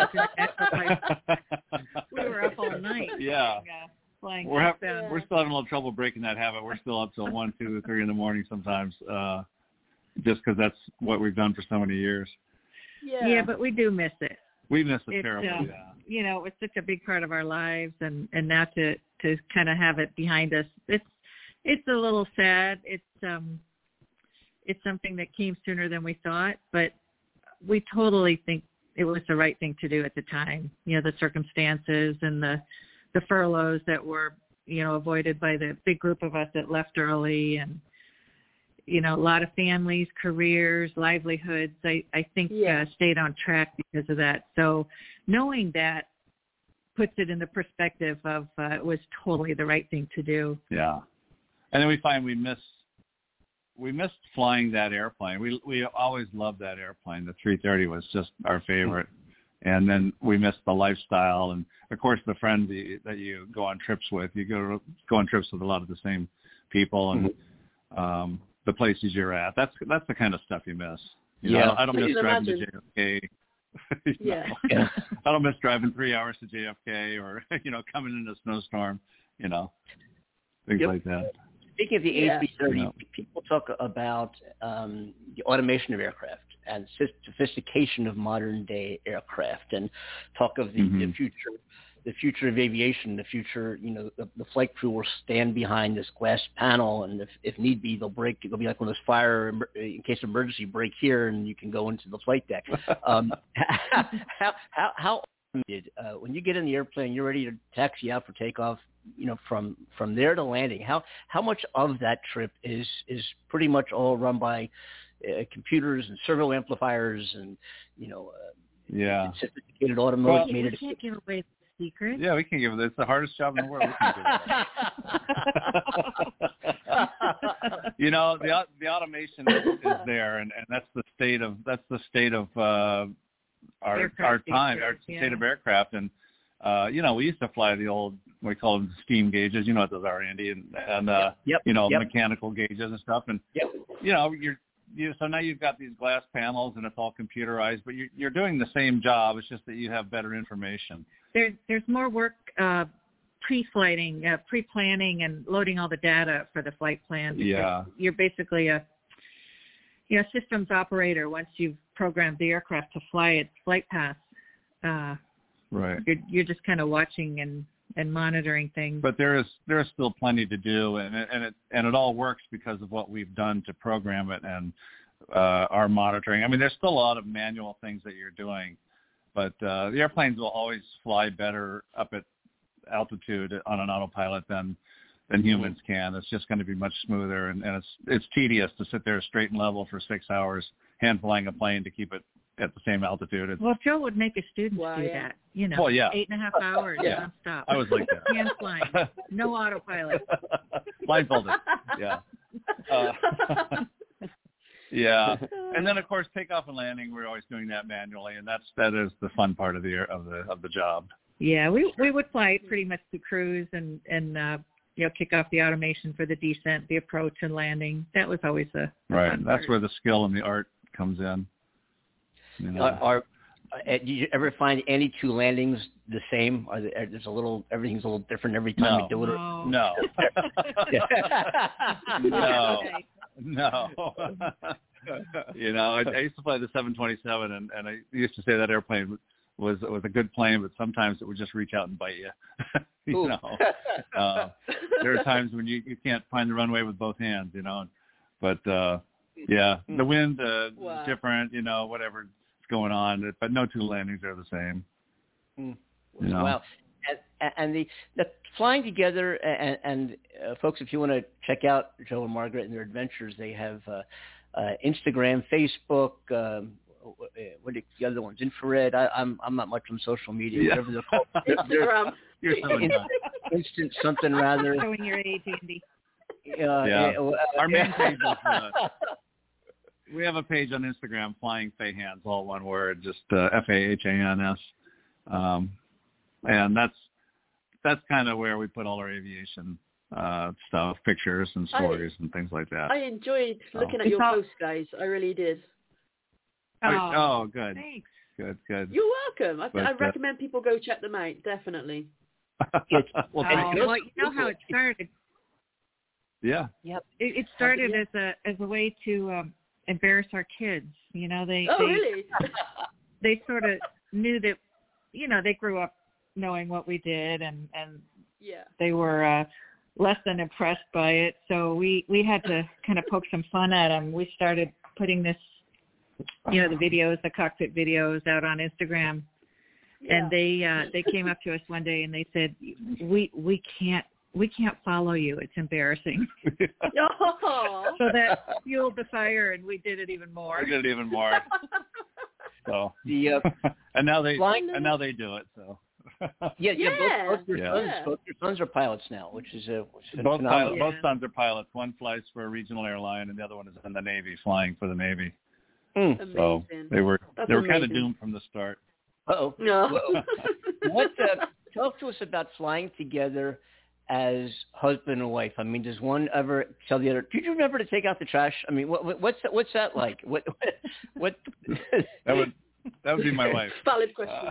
We were up all night. Yeah. Flying we're still having a little trouble breaking that habit. We're still up till 1, 2, 3 in the morning sometimes, just because that's what we've done for so many years. Yeah, but we do miss it. We miss it terribly. It was such a big part of our lives, and now to kind of have it behind us, it's a little sad. It's something that came sooner than we thought, but we totally think it was the right thing to do at the time. The circumstances and the furloughs that were, avoided by the big group of us that left early, and, a lot of families, careers, livelihoods, I think stayed on track because of that. So knowing that puts it in the perspective of it was totally the right thing to do. Yeah. And then we find we missed flying that airplane. We always loved that airplane. The 330 was just our favorite. And then we missed the lifestyle, and of course the friends that you go on trips with. You go on trips with a lot of the same people, and the places you're at. That's the kind of stuff you miss. I don't miss driving to JFK. I don't miss driving 3 hours to JFK, or coming in a snowstorm. Things like that. Speaking of the A330, people talk about the automation of aircraft sophistication of modern day aircraft, and talk of the future of aviation, the future, the flight crew will stand behind this glass panel, and if need be, they'll break. It'll be like one of those fire, in case of emergency, break here, and you can go into the flight deck. How when you get in the airplane, you're ready to taxi out for takeoff, from there to landing. How much of that trip is pretty much all run by computers and servo amplifiers and sophisticated automated. You can't give away the secret. Yeah, we can give it. It's the hardest job in the world. We can give it. The automation is there, and that's the state of our time, our state of aircraft. And we used to fly the old, we call them steam gauges. You know what those are, Andy, and mechanical gauges and stuff. And so now you've got these glass panels and it's all computerized, but you're doing the same job. It's just that you have better information. There's more work pre-flighting, pre-planning, and loading all the data for the flight plan. Yeah, you're basically a systems operator once you've programmed the aircraft to fly its flight path. Right. You're just kind of watching and monitoring things. But there is still plenty to do, and it all works because of what we've done to program it and our monitoring. I mean, there's still a lot of manual things that you're doing, but the airplanes will always fly better up at altitude on an autopilot than humans can. It's just going to be much smoother, and it's tedious to sit there straight and level for 6 hours hand flying a plane to keep it at the same altitude. Well, Joe would make a student do that. Well, yeah. 8.5 hours nonstop. I was like that. Hand flying, no autopilot. Blindfolded. Yeah. Yeah, and then of course takeoff and landing. We're always doing that manually, and that is the fun part of the job. Yeah, we would fly pretty much to cruise and kick off the automation for the descent, the approach, and landing. That was always a right. fun That's part. where the skill and the art comes in. Do you ever find any two landings the same? Everything's a little different every time we do it? No. No. I used to fly the 727, and I used to say that airplane was a good plane, but sometimes it would just reach out and bite you. There are times when you can't find the runway with both hands, But the wind is different, whatever's going on, but no two landings are the same. Wow. And the flying together, and folks, if you want to check out Joe and Margaret and their adventures, they have Instagram, Facebook, what are the other ones? Infrared. I'm not much on social media. Whatever they're called. Instagram. You're so instant something rather. Showing your age, Andy. Our main page is. We have a page on Instagram, Flying Fahans, all one word, just FAHANS, and that's kind of where we put all our aviation stuff, pictures and stories and things like that. I enjoyed looking at your posts, guys. I really did. Oh, good. Thanks. Good. You're welcome. I recommend people go check them out, definitely. Well, you know how it started. Yeah. Yep. It started as a way to embarrass our kids. Really? They sort of knew that, they grew up knowing what we did, and they were less than impressed by it. So we had to kind of poke some fun at them. We started putting this, the cockpit videos out on Instagram, and they came up to us one day and they said, we can't follow you. It's embarrassing. So that fueled the fire, and we did it even more. So and now they do it. So both your sons are pilots now, which is both sons are pilots. One flies for a regional airline, and the other one is in the Navy, flying for the Navy. So they were kind of doomed from the start. Uh-oh. No. Talk to us about flying together as husband and wife. I mean, does one ever tell the other, "Did you remember to take out the trash?" I mean, what's that like? What? That would be my wife. Valid question.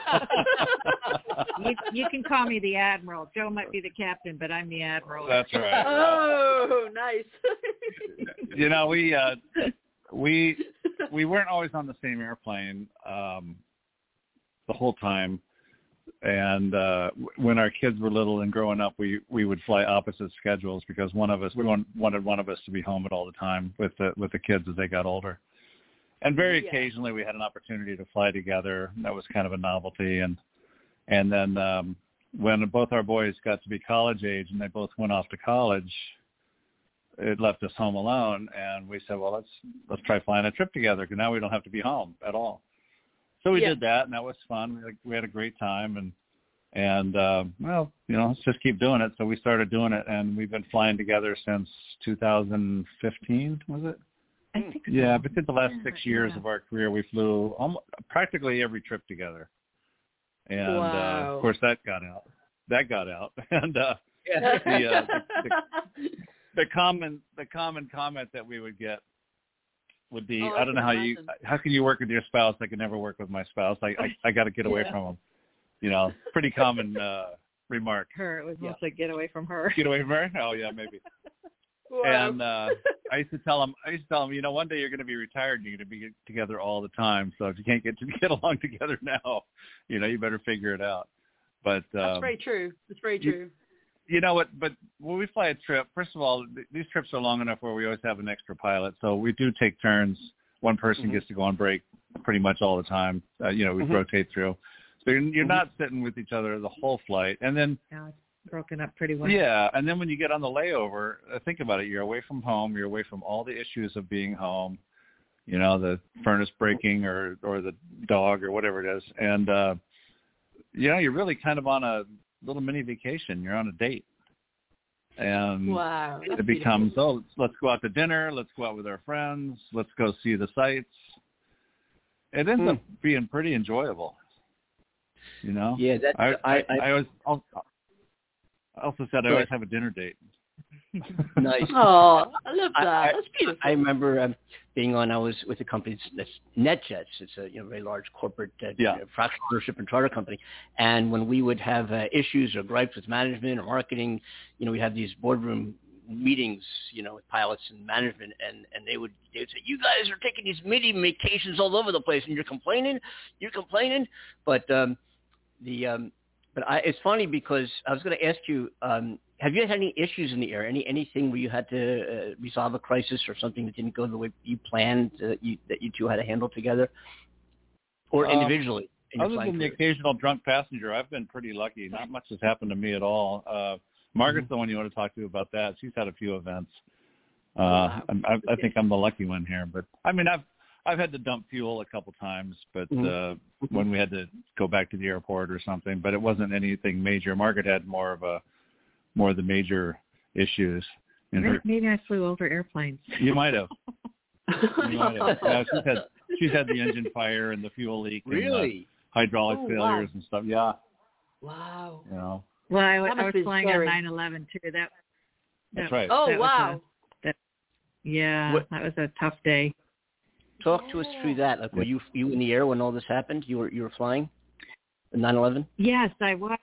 You can call me the Admiral. Joe might be the captain, but I'm the Admiral. That's right. Oh, nice. we weren't always on the same airplane the whole time. And when our kids were little and growing up, we would fly opposite schedules because we wanted one of us to be home at all the time with the kids as they got older. And very occasionally we had an opportunity to fly together. That was kind of a novelty. And then when both our boys got to be college age and they both went off to college, it left us home alone. And we said, well, let's try flying a trip together because now we don't have to be home at all. So we did that, and that was fun. We had a great time, and well, let's just keep doing it. So we started doing it, and we've been flying together since 2015, was it? I think so. Yeah, because the last 6 years of our career, we flew practically every trip together. And, of course, that got out. And the common comment that we would get would be, I don't know how can you work with your spouse? I can never work with my spouse. I got to get away from him. Pretty common remark. It was mostly get away from her. Get away from her? Oh yeah, maybe. Wow. And I used to tell him, one day you're going to be retired and you're going to be together all the time. So if you can't get along together now, you better figure it out. But that's very true. It's very true. You know what? But when we fly a trip, first of all, these trips are long enough where we always have an extra pilot. So we do take turns. One person gets to go on break pretty much all the time. We rotate through. So you're not sitting with each other the whole flight. And then it's broken up pretty well. Yeah, and then when you get on the layover, think about it. You're away from home. You're away from all the issues of being home. The furnace breaking or the dog or whatever it is. And you're really kind of on a little mini vacation. You're on a date. And it becomes, let's go out to dinner. Let's go out with our friends. Let's go see the sights. It ends up being pretty enjoyable. Yeah, I also said I always have a dinner date. Nice. Oh, I love that. That's beautiful. I remember being on. I was with a company that's NetJets. It's a very large corporate fractional ownership and charter company. And when we would have issues or gripes with management or marketing, we had these boardroom meetings, with pilots and management, and they would say, "You guys are taking these mini vacations all over the place, and you're complaining." But it's funny because I was going to ask you. Have you had any issues in the air? Anything where you had to resolve a crisis or something that didn't go the way you planned that you two had to handle together, or individually? Other than the occasional drunk passenger, I've been pretty lucky. Not much has happened to me at all. Margaret's the one you want to talk to about that. She's had a few events. I think I'm the lucky one here, but I mean, I've had to dump fuel a couple times, but when we had to go back to the airport or something, but it wasn't anything major. Margaret had more of the major issues. Maybe I flew over airplanes. You might have. Yeah, she's had the engine fire and the fuel leak. Really? And hydraulic failures and stuff. Yeah. Wow. Well, I was flying on 9/11 too. That's right. Oh, wow. That was a tough day. Talk to us through that. Like, were you in the air when all this happened? You were flying? 9/11? Yes, I was.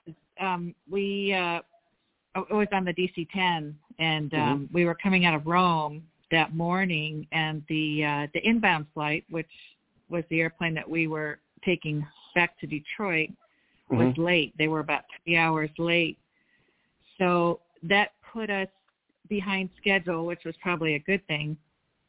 I was on the DC-10, and we were coming out of Rome that morning, and the inbound flight, which was the airplane that we were taking back to Detroit, was late. They were about 3 hours late. So that put us behind schedule, which was probably a good thing.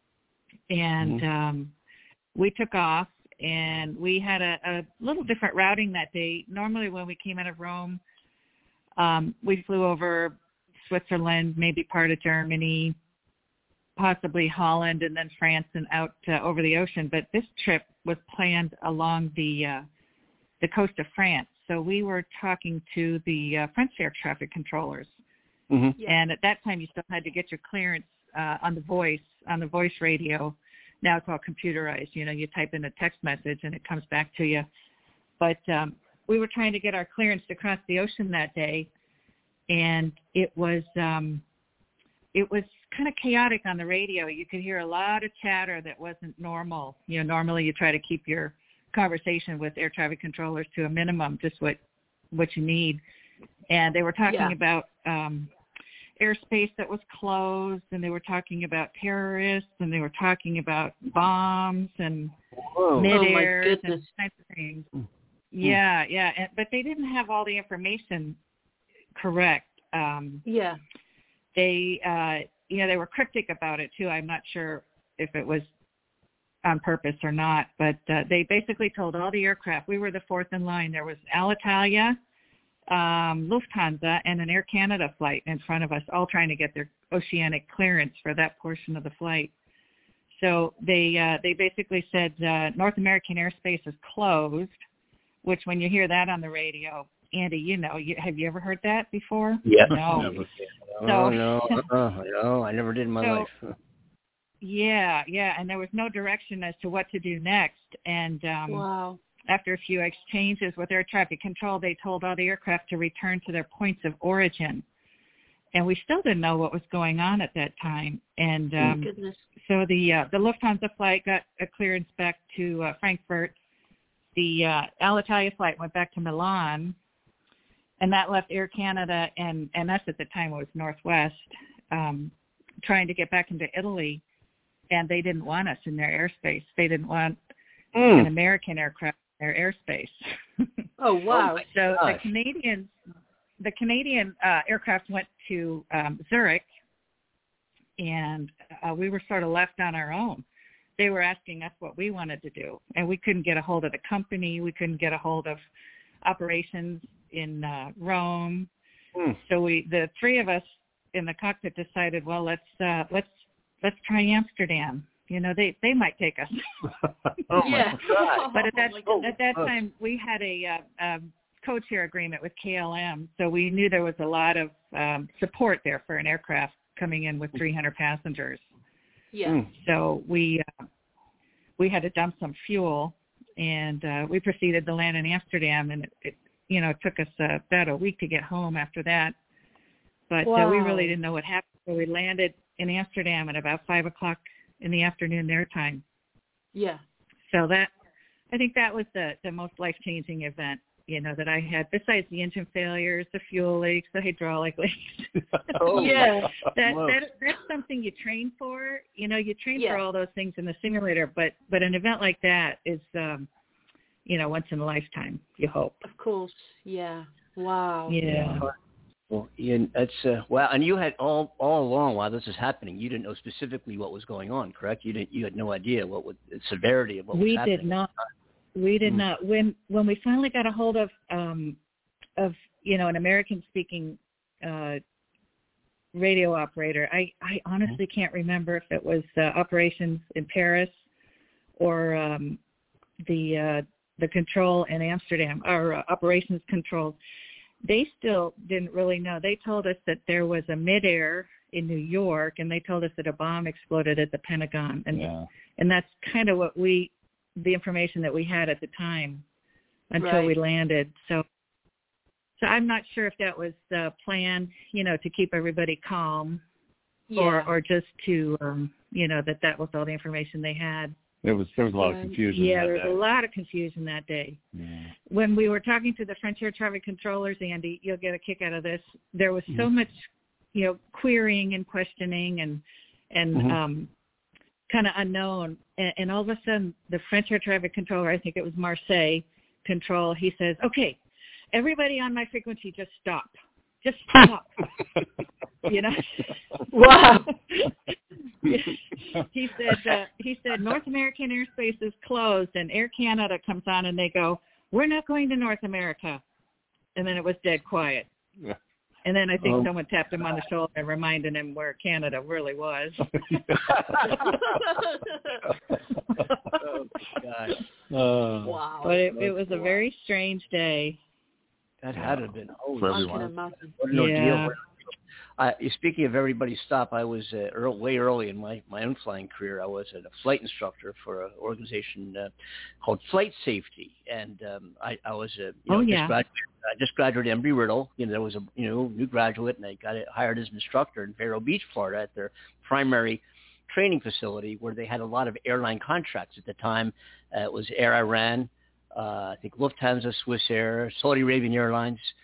And we took off, and we had a little different routing that day. Normally when we came out of Rome, we flew over Switzerland, maybe part of Germany, possibly Holland, and then France and out over the ocean. But this trip was planned along the coast of France. So we were talking to the French air traffic controllers. And at that time, you still had to get your clearance on the voice radio. Now it's all computerized. You type in a text message and it comes back to you. But we were trying to get our clearance to cross the ocean that day, and it was kind of chaotic on the radio. You could hear a lot of chatter that wasn't normal. Normally you try to keep your conversation with air traffic controllers to a minimum, just what you need. And they were talking about airspace that was closed, and they were talking about terrorists, and they were talking about bombs and mid-air and kinds of things. Yeah. But they didn't have all the information correct. They they were cryptic about it too. I'm not sure if it was on purpose or not, but they basically told all the aircraft, we were the fourth in line. There was Alitalia, Lufthansa, and an Air Canada flight in front of us, all trying to get their oceanic clearance for that portion of the flight. So they basically said North American airspace is closed, which when you hear that on the radio, Andy, have you ever heard that before? Yeah. No. No, I never did in my life. Yeah, and there was no direction as to what to do next. And after a few exchanges with air traffic control, they told all the aircraft to return to their points of origin. And we still didn't know what was going on at that time. And so the Lufthansa flight got a clearance back to Frankfurt. The Alitalia flight went back to Milan. And that left Air Canada and us at the time, it was Northwest, trying to get back into Italy. And they didn't want us in their airspace. They didn't want an American aircraft in their airspace. Oh, wow. So the Canadian aircraft went to Zurich, and we were sort of left on our own. They were asking us what we wanted to do, and we couldn't get a hold of the company. We couldn't get a hold of operations in Rome. So the three of us in the cockpit decided, well, let's try Amsterdam. They might take us. Oh my God! But at that time, we had a codeshare agreement with KLM, so we knew there was a lot of support there for an aircraft coming in with 300 passengers. Yeah. So we had to dump some fuel, and we proceeded to land in Amsterdam, and it took us about a week to get home after that. But we really didn't know what happened. So we landed in Amsterdam at about 5:00 in the afternoon their time. Yeah. So I think that was the most life-changing event, that I had, besides the engine failures, the fuel leaks, the hydraulic leaks. That's something you train for. You train for all those things in the simulator, but an event like that is, once in a lifetime, you hope. Of course. Yeah. Wow. Yeah. Well, Ian, that's wow. And you had all along while this was happening, you didn't know specifically what was going on, correct? You had no idea the severity of what was happening. We did not. When we finally got a hold of an American speaking radio operator, I honestly can't remember if it was operations in Paris or the control in Amsterdam, or operations control. They still didn't really know. They told us that there was a midair in New York, and they told us that a bomb exploded at the Pentagon. And that's kind of the information that we had at the time until we landed. So I'm not sure if that was the plan, to keep everybody calm or just to, that was all the information they had. There was a lot of confusion. Yeah, there was a lot of confusion that day. Yeah. When we were talking to the French air traffic controllers, Andy, you'll get a kick out of this. There was so much, querying and questioning and kind of unknown. And all of a sudden, the French air traffic controller, I think it was Marseille control, he says, "Okay, everybody on my frequency, just stop. Just stop." Wow. He said North American airspace is closed, and Air Canada comes on, and they go, "We're not going to North America," and then it was dead quiet. Yeah. And then I think someone tapped him on the shoulder and reminded him where Canada really was. Oh God! Wow! But it was a very strange day. That had to have been for everyone. I can imagine. What an ordeal. Speaking of everybody stop, I was way early in my own flying career. I was a flight instructor for an organization called Flight Safety, and I was just graduated Embry-Riddle. There was a new graduate, and I got hired as an instructor in Vero Beach, Florida, at their primary training facility, where they had a lot of airline contracts at the time. It was Air Iran, I think Lufthansa, Swiss Air, Saudi Arabian Airlines.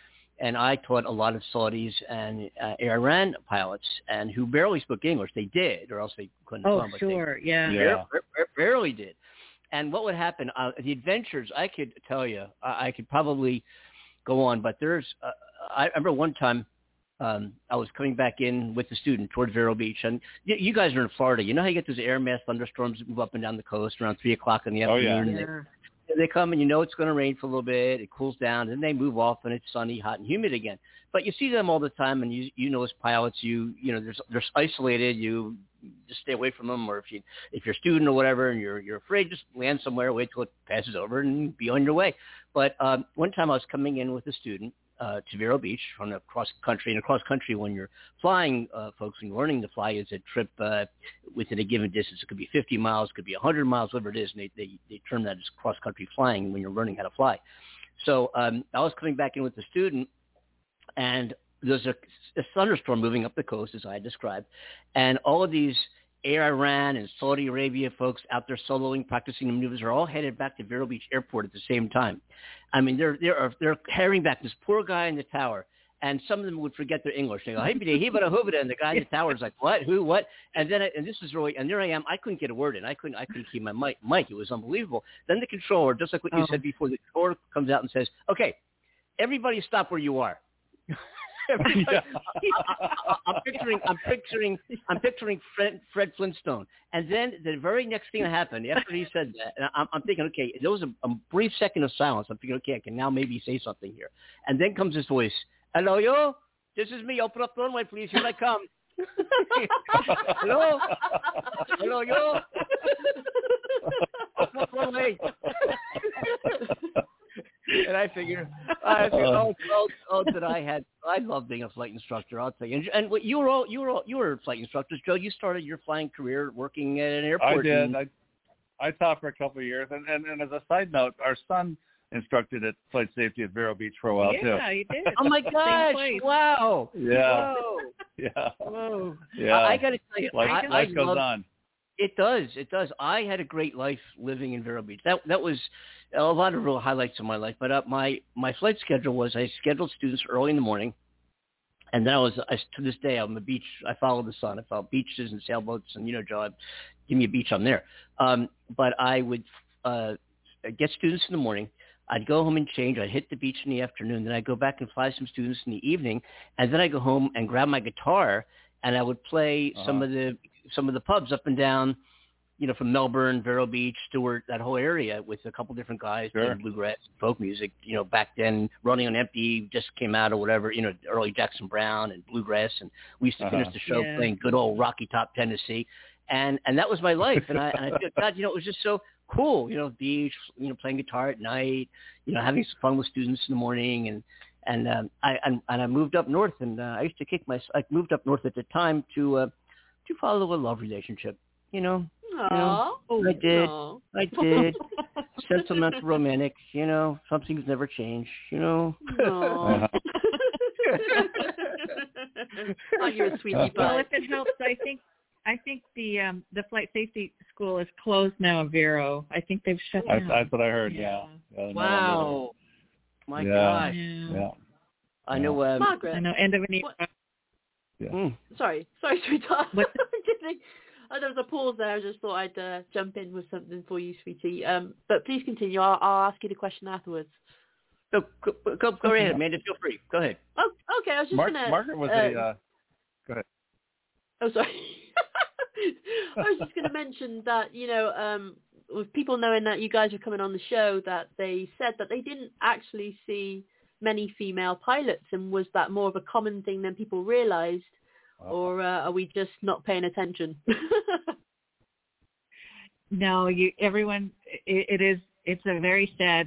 and I taught a lot of Saudis and Iran pilots, and who barely spoke English. They did, or else they couldn't. Oh, sure, yeah. Barely did. And what would happen? The adventures, I could tell you, I could probably go on, but there's. I remember one time I was coming back in with the student towards Vero Beach, and you guys are in Florida. You know how you get those air mass thunderstorms that move up and down the coast around 3 o'clock in the afternoon? Yeah. They come and you know it's going to rain for a little bit. It cools down, and they move off, and it's sunny, hot, and humid again. But you see them all the time, and you know as pilots, you know they're isolated. You just stay away from them, or if you're a student or whatever, and you're afraid, just land somewhere, wait till it passes over, and be on your way. But one time I was coming in with a student to Vero Beach from across country. And across country, when you're flying, folks, when you're learning to fly, is a trip within a given distance. It could be 50 miles, it could be 100 miles, whatever it is. And they term that as cross country flying when you're learning how to fly. So I was coming back in with the student, and there's a thunderstorm moving up the coast, as I described, and all of these Iran and Saudi Arabia folks out there soloing, practicing the maneuvers are all headed back to Vero Beach Airport at the same time. I mean, they're carrying back this poor guy in the tower, and some of them would forget their English. They go, "Hey, and the guy in the tower is like, "What? Who? What?" And then, and this is really, and there I am. I couldn't get a word in. I couldn't keep my mic. It was unbelievable. Then the controller, just like what you said before, the controller comes out and says, "Okay, everybody, stop where you are." I'm picturing Fred Flintstone, and then the very next thing that happened after he said that, and I'm thinking, okay, there was a brief second of silence. I'm thinking, okay, I can now maybe say something here, and then comes this voice: "Hello, yo, this is me. Open up the runway, please. Here I come." Hello, yo. Open up the runway. And I figured, I love being a flight instructor. I'll tell you. And what you were flight instructors, Joe. You started your flying career working at an airport. I did. I taught for a couple of years, and as a side note, our son instructed at flight safety at Vero Beach for a while too. Yeah, he did. Oh my gosh! Wow. Yeah. Whoa. Yeah. Whoa. Yeah. I got to tell you, life goes on. It does. I had a great life living in Vero Beach. That was a lot of real highlights of my life. But my flight schedule was I scheduled students early in the morning, and then to this day I'm a beach. I follow the sun. I follow beaches and sailboats, and Joe, give me a beach, I'm there. But I would get students in the morning. I'd go home and change. I'd hit the beach in the afternoon. Then I'd go back and fly some students in the evening, and then I'd go home and grab my guitar, and I would play some of the pubs up and down, from Melbourne, Vero Beach, Stewart, that whole area with a couple different guys doing bluegrass, folk music. Back then, Running on Empty just came out or whatever, early Jackson Browne and bluegrass. And we used to finish the show playing good old Rocky Top, Tennessee. And that was my life. And I feel, God, it was just so cool, beach, playing guitar at night, having some fun with students in the morning. And I moved up north, and I used to I moved up north at the time to follow a love relationship, Aww. I did. Sentimental, romantic, some things never change, Oh, you're a sweetie pie. Well, if it helps, I think the flight safety school is closed now in Vero. I think they've shut down. That's what I heard. Yeah. Wow. My gosh. Yeah. I know. Margaret. I know. End of an era. Yeah. Sorry, sweetheart. There was a pause there. I just thought I'd jump in with something for you, sweetie. But please continue. I'll ask you the question afterwards. Go ahead, Amanda. Feel free. Go ahead. Oh, okay. I was just gonna. Margaret was Go ahead. Oh, sorry. I was just going to mention that with people knowing that you guys are coming on the show, that they said that they didn't actually see many female pilots, and was that more of a common thing than people realized? Or are we just not paying attention? No, everyone. It's a very sad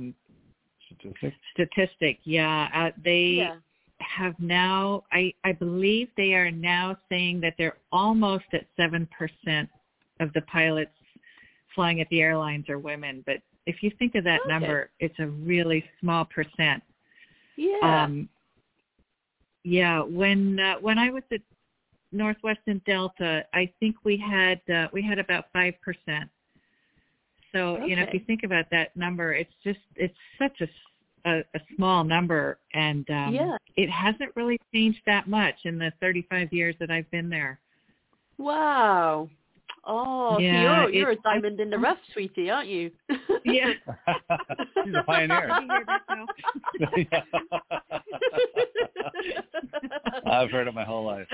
statistic. Yeah, they have now. I believe they are now saying that they're almost at 7% of the pilots flying at the airlines are women. But if you think of that number, it's a really small percent. Yeah. Yeah, when I was at Northwest and Delta, I think we had about 5%. So if you think about that number, it's such a a small number, and it hasn't really changed that much in the 35 years that I've been there. Wow. Oh, yeah, so you're a diamond in the rough, sweetie, aren't you? Yeah. She's a pioneer. I've heard it my whole life.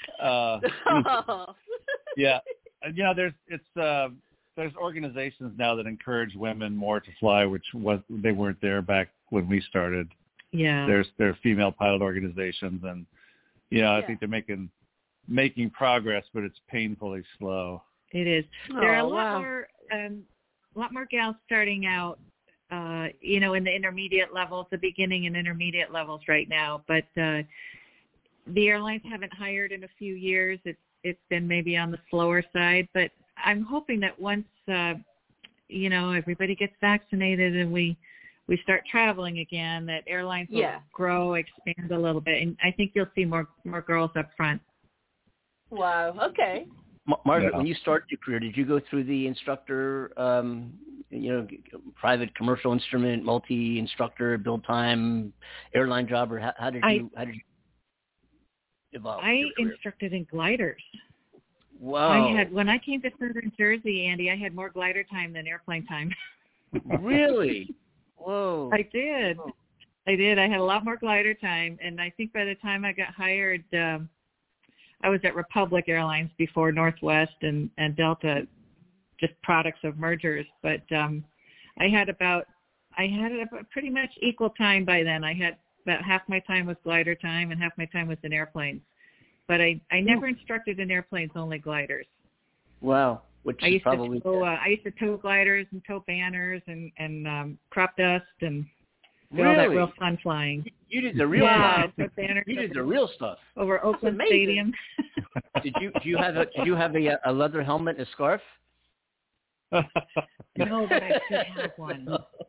Yeah, there's organizations now that encourage women more to fly, which they weren't there back when we started. Yeah. There are female pilot organizations, and I think they're making progress, but it's painfully slow. It is. There are a lot more gals starting out, in the intermediate levels, the beginning and intermediate levels right now. But the airlines haven't hired in a few years. It's been maybe on the slower side. But I'm hoping that once, everybody gets vaccinated and we start traveling again, that airlines will grow, expand a little bit. And I think you'll see more girls up front. Wow. Okay. Margaret, when you started your career, did you go through the instructor, private commercial instrument, multi-instructor, build time, airline job, or how did you evolve? I instructed in gliders. Wow. When I came to Southern Jersey, Andy, I had more glider time than airplane time. Really? Whoa. I did. I had a lot more glider time, and I think by the time I got hired, I was at Republic Airlines before Northwest and Delta, just products of mergers. But I had about pretty much equal time by then. I had about half my time was glider time and half my time was in airplanes. But I never instructed in airplanes, only gliders. Wow. I used to tow gliders and tow banners and crop dust and do all that real fun flying. You did the real stuff. You did the real stuff over Oakland Stadium. Did you have a leather helmet and a scarf? No, but I should have one.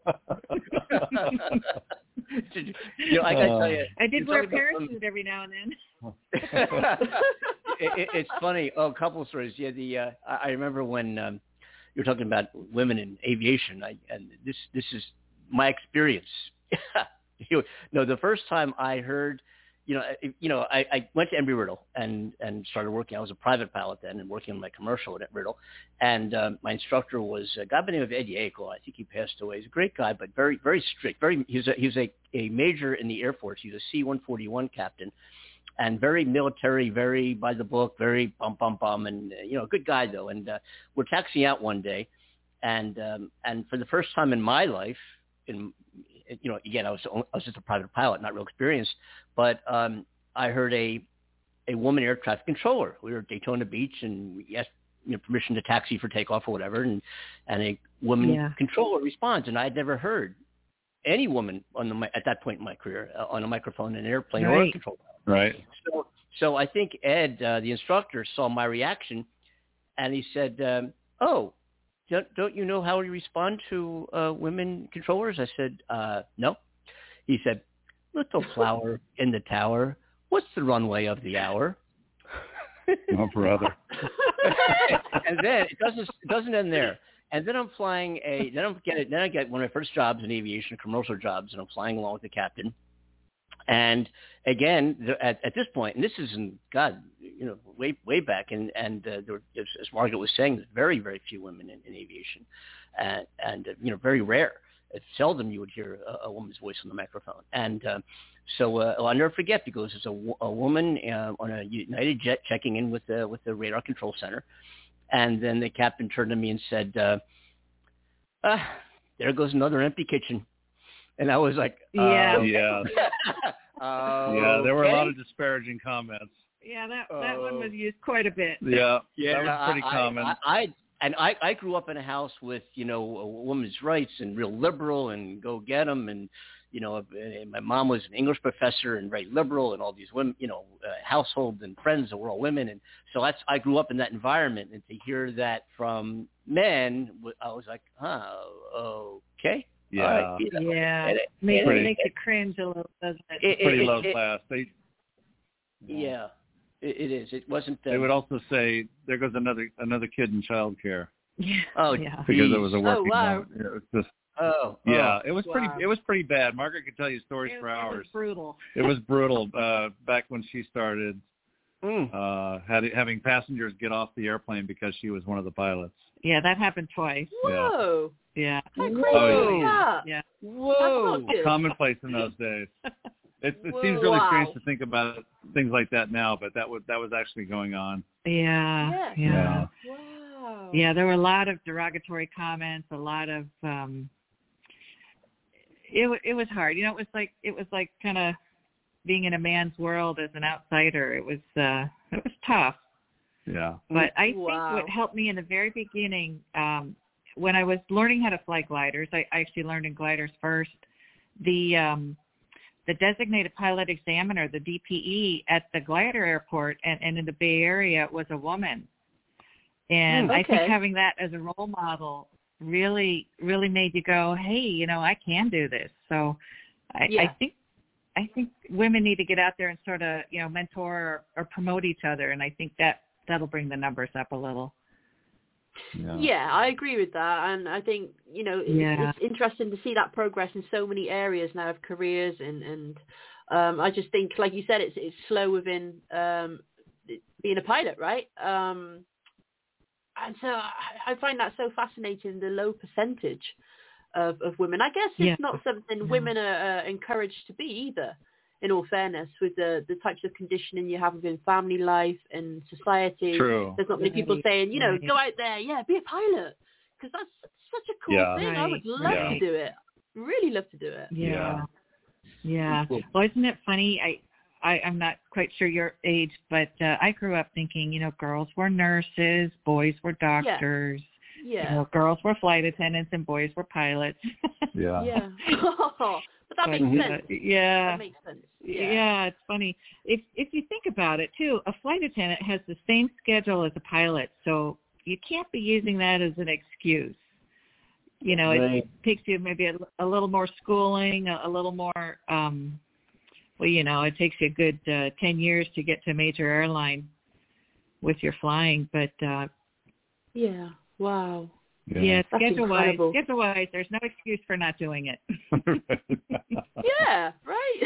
I got to tell you, I did wear a parachute every now and then. It's funny. Oh, a couple of stories. Yeah, I remember when you were talking about women in aviation, and this is my experience. The first time I heard, I went to Embry-Riddle and started working. I was a private pilot then and working on my commercial at Riddle. And my instructor was a guy by the name of Ed Yakel. I think he passed away. He's a great guy, but very, very strict. He was a major in the Air Force. He was a C-141 captain and very military, very by the book, very bum, and, a good guy though. And we're taxiing out one day. And for the first time in my life, again, I was just a private pilot, not real experienced, but I heard a woman air traffic controller. We were at Daytona Beach, and we asked permission to taxi for takeoff or whatever, and a woman controller responds, and I had never heard any woman at that point in my career on a microphone in an airplane or a control tower. Right. So I think Ed, the instructor, saw my reaction, and he said, "Oh, don't you know how we respond to women controllers?" I said, "No." He said, "Little flower in the tower, what's the runway of the hour?" Oh, brother. And then it doesn't end there. And then I'm flying then I get one of my first jobs in aviation, commercial jobs, and I'm flying along with the captain. And again, at this point, and this is way back, and there were, as Margaret was saying, there's very, very few women in aviation, and very rare. It's seldom you would hear a woman's voice on the microphone. And so I'll never forget, because there's a woman on a United jet checking in with the radar control center, and then the captain turned to me and said, "There goes another empty kitchen." And I was like, yeah. Yeah, there were a lot of disparaging comments. Yeah, that one was used quite a bit. Yeah, that was pretty common. I grew up in a house with, women's rights and real liberal and go get them. And, my mom was an English professor and very liberal, and all these women, household and friends that were all women. And so I grew up in that environment, and to hear that from men, I was like, okay. Yeah. Yeah. It makes you cringe a little, doesn't it? Pretty low class. Yeah, it is. It wasn't. They would also say, "There goes another kid in childcare." Yeah. Oh, yeah. Because it was a working woman. It was just, Yeah, it was pretty bad. Margaret could tell you stories for hours. It was brutal. It was brutal back when she started having passengers get off the airplane because she was one of the pilots. Yeah, that happened twice. Whoa. Yeah. Whoa. Yeah. Whoa. Commonplace in those days. It seems really strange to think about things like that now, but that was actually going on. Yeah. Wow. Yeah, there were a lot of derogatory comments, a lot of it was hard. It was like kind of being in a man's world as an outsider. It was tough. Yeah. But I think what helped me in the very beginning, when I was learning how to fly gliders, I actually learned in gliders first. The designated pilot examiner, the DPE at the glider airport and in the Bay Area was a woman. And I think having that as a role model really, really made you go, hey, I can do this. So I think women need to get out there and sort of, mentor or promote each other. And I think that'll bring the numbers up a little. Yeah, I agree with that. And I think, it's interesting to see that progress in so many areas now of careers. And I just think, like you said, it's slow within being a pilot, right? And so I find that so fascinating, the low percentage of women. I guess it's not something women are encouraged to be either, in all fairness, with the types of conditioning you have within family life and society. True. There's not many people saying, go out there, be a pilot, because that's such a cool thing. I would love to do it. Really love to do it. Yeah. Well, isn't it funny? I'm not quite sure your age, but I grew up thinking, girls were nurses, boys were doctors. Yeah. Girls were flight attendants and boys were pilots. Yeah. But that makes sense. That makes sense. Yeah, it's funny. If you think about it, too, a flight attendant has the same schedule as a pilot, so you can't be using that as an excuse. It takes you maybe a little more schooling, a little more, it takes you a good 10 years to get to a major airline with your flying, but wow. Yeah, schedule-wise, there's no excuse for not doing it. Yeah, right.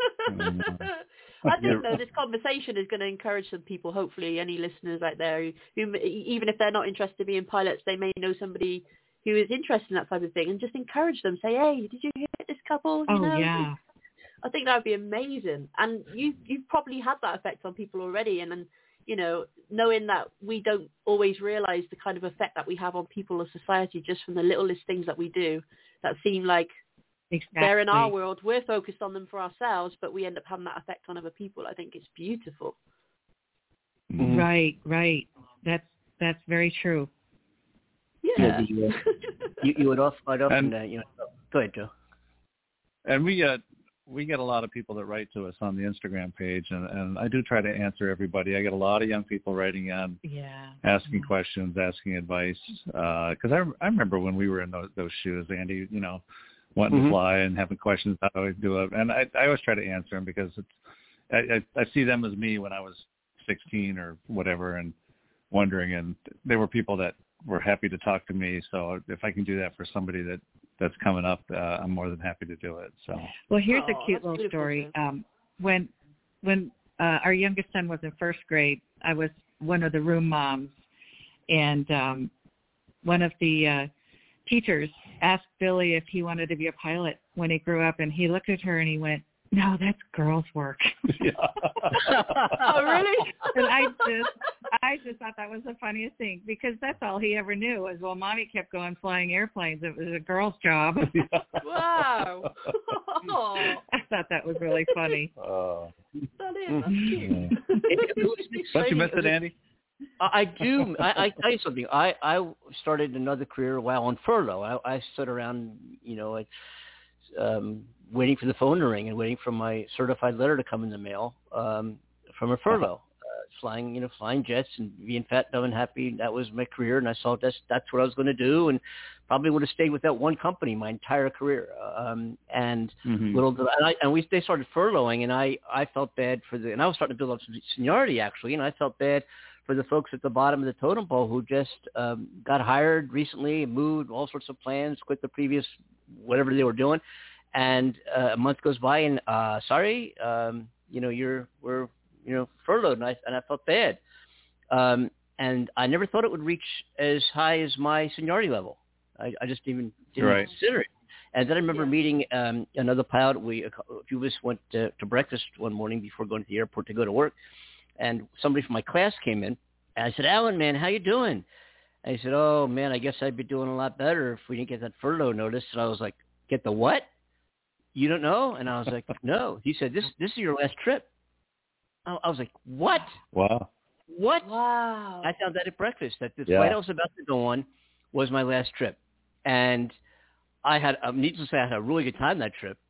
I think, though, this conversation is going to encourage some people, hopefully, any listeners out there who, even if they're not interested in being pilots, they may know somebody who is interested in that type of thing, and just encourage them. Say, hey, did you hear this couple? Yeah. I think that would be amazing. And you've probably had that effect on people already, and knowing that we don't always realize the kind of effect that we have on people or society just from the littlest things that we do that seem like they're in our world. We're focused on them for ourselves, but we end up having that effect on other people. I think it's beautiful. Mm-hmm. Right. That's very true. Yeah. You would often, go ahead, Joe. And we get a lot of people that write to us on the Instagram page, and I do try to answer everybody. I get a lot of young people writing in, asking questions, asking advice. Because I remember when we were in those shoes, Andy, wanting to fly and having questions how do I do it. And I always try to answer them because I see them as me when I was 16 or whatever and wondering. And there were people that were happy to talk to me. So if I can do that for somebody that's coming up, I'm more than happy to do it. So, well, here's a cute little story. When our youngest son was in first grade, I was one of the room moms, and one of the teachers asked Billy if he wanted to be a pilot when he grew up, and he looked at her and he went, "No, that's girls' work." Oh, really? And I just thought that was the funniest thing, because that's all he ever knew was, well, mommy kept going flying airplanes. It was a girl's job. Wow. I thought that was really funny. That is. That's cute. Don't you miss it, Andy? I do. I tell you something. I started another career while on furlough. I stood around, waiting for the phone to ring and waiting for my certified letter to come in the mail from a furlough, flying jets and being fat, dumb, and happy. That was my career, and I saw that's what I was going to do, and probably would have stayed with that one company my entire career. They started furloughing, and I felt bad and I was starting to build up some seniority actually, and I felt bad for the folks at the bottom of the totem pole who just got hired recently, moved, all sorts of plans, quit the previous whatever they were doing. And a month goes by, and sorry, we're furloughed, and I felt bad. And I never thought it would reach as high as my seniority level. I just didn't consider it. And then I remember meeting another pilot. A few of us went to breakfast one morning before going to the airport to go to work. And somebody from my class came in. And I said, Alan, man, how you doing? And he said, oh, man, I guess I'd be doing a lot better if we didn't get that furlough notice. And I was like, get the what? You don't know? And I was like, no. He said, this is your last trip. I was like, what? Wow. What? Wow. I found that at breakfast, that the flight I was about to go on was my last trip. And I had, needless to say, I had a really good time that trip.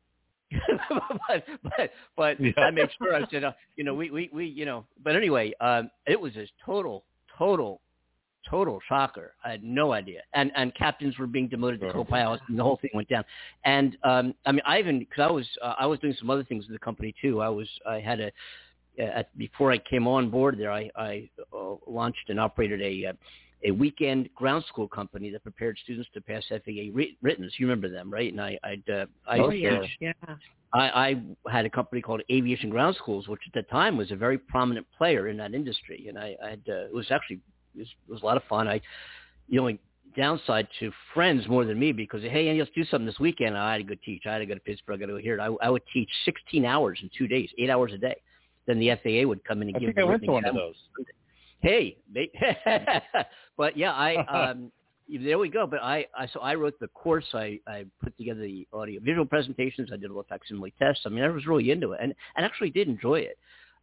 but I made sure I said, but anyway, it was a total shocker. I had no idea. And captains were being demoted to co-pilots, and the whole thing went down. And because I was doing some other things with the company too. Before I came on board there, I launched and operated a weekend ground school company that prepared students to pass FAA writtens. You remember them, right? And I had a company called Aviation Ground Schools, which at the time was a very prominent player in that industry. And it was a lot of fun. The only downside to friends more than me, because, hey, Andy, let's do something this weekend. I had to go teach. I had to go to Pittsburgh. I got to go here. I would teach 16 hours in 2 days, 8 hours a day. Then the FAA would come in and give me. I went to one of those. Hey, but yeah, there we go. But so I wrote the course. I put together the audio visual presentations. I did a little facsimile tests. I mean, I was really into it, and actually did enjoy it.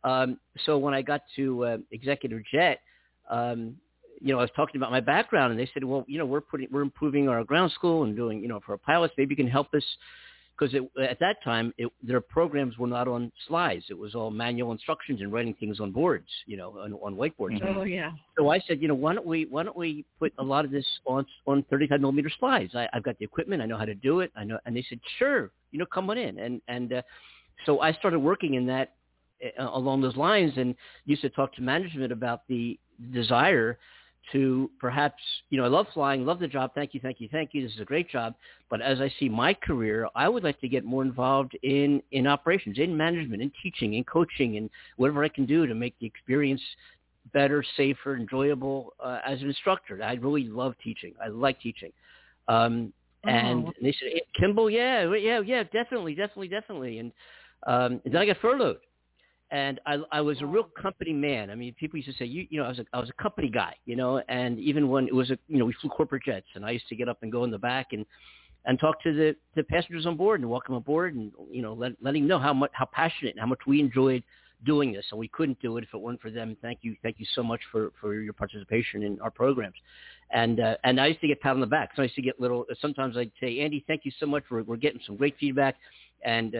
So when I got to Executive Jet, I was talking about my background, and they said, well, we're improving our ground school and doing, for our pilots, maybe you can help us. Because at that time, their programs were not on slides. It was all manual instructions and writing things on boards, on whiteboards. Oh, yeah. So I said, why don't we put a lot of this on 35 millimeter slides? I've got the equipment. I know how to do it. I know. And they said, sure, come on in. And so I started working in that along those lines, and used to talk to management about the desire to perhaps, I love flying, love the job. Thank you. This is a great job. But as I see my career, I would like to get more involved in operations, in management, in teaching, in coaching, and whatever I can do to make the experience better, safer, enjoyable as an instructor. I really love teaching. I like teaching. And they said, hey, Kimball, yeah, definitely. And then I got furloughed. And I was a real company man. I mean, people used to say, I was a company guy, and even when it was we flew corporate jets, and I used to get up and go in the back and talk to the passengers on board and welcome aboard, and, letting them know how passionate and how much we enjoyed doing this. And we couldn't do it if it weren't for them. Thank you so much for your participation in our programs. And I used to get pat on the back. So I used to get sometimes I'd say, Andy, thank you so much. We're getting some great feedback. And,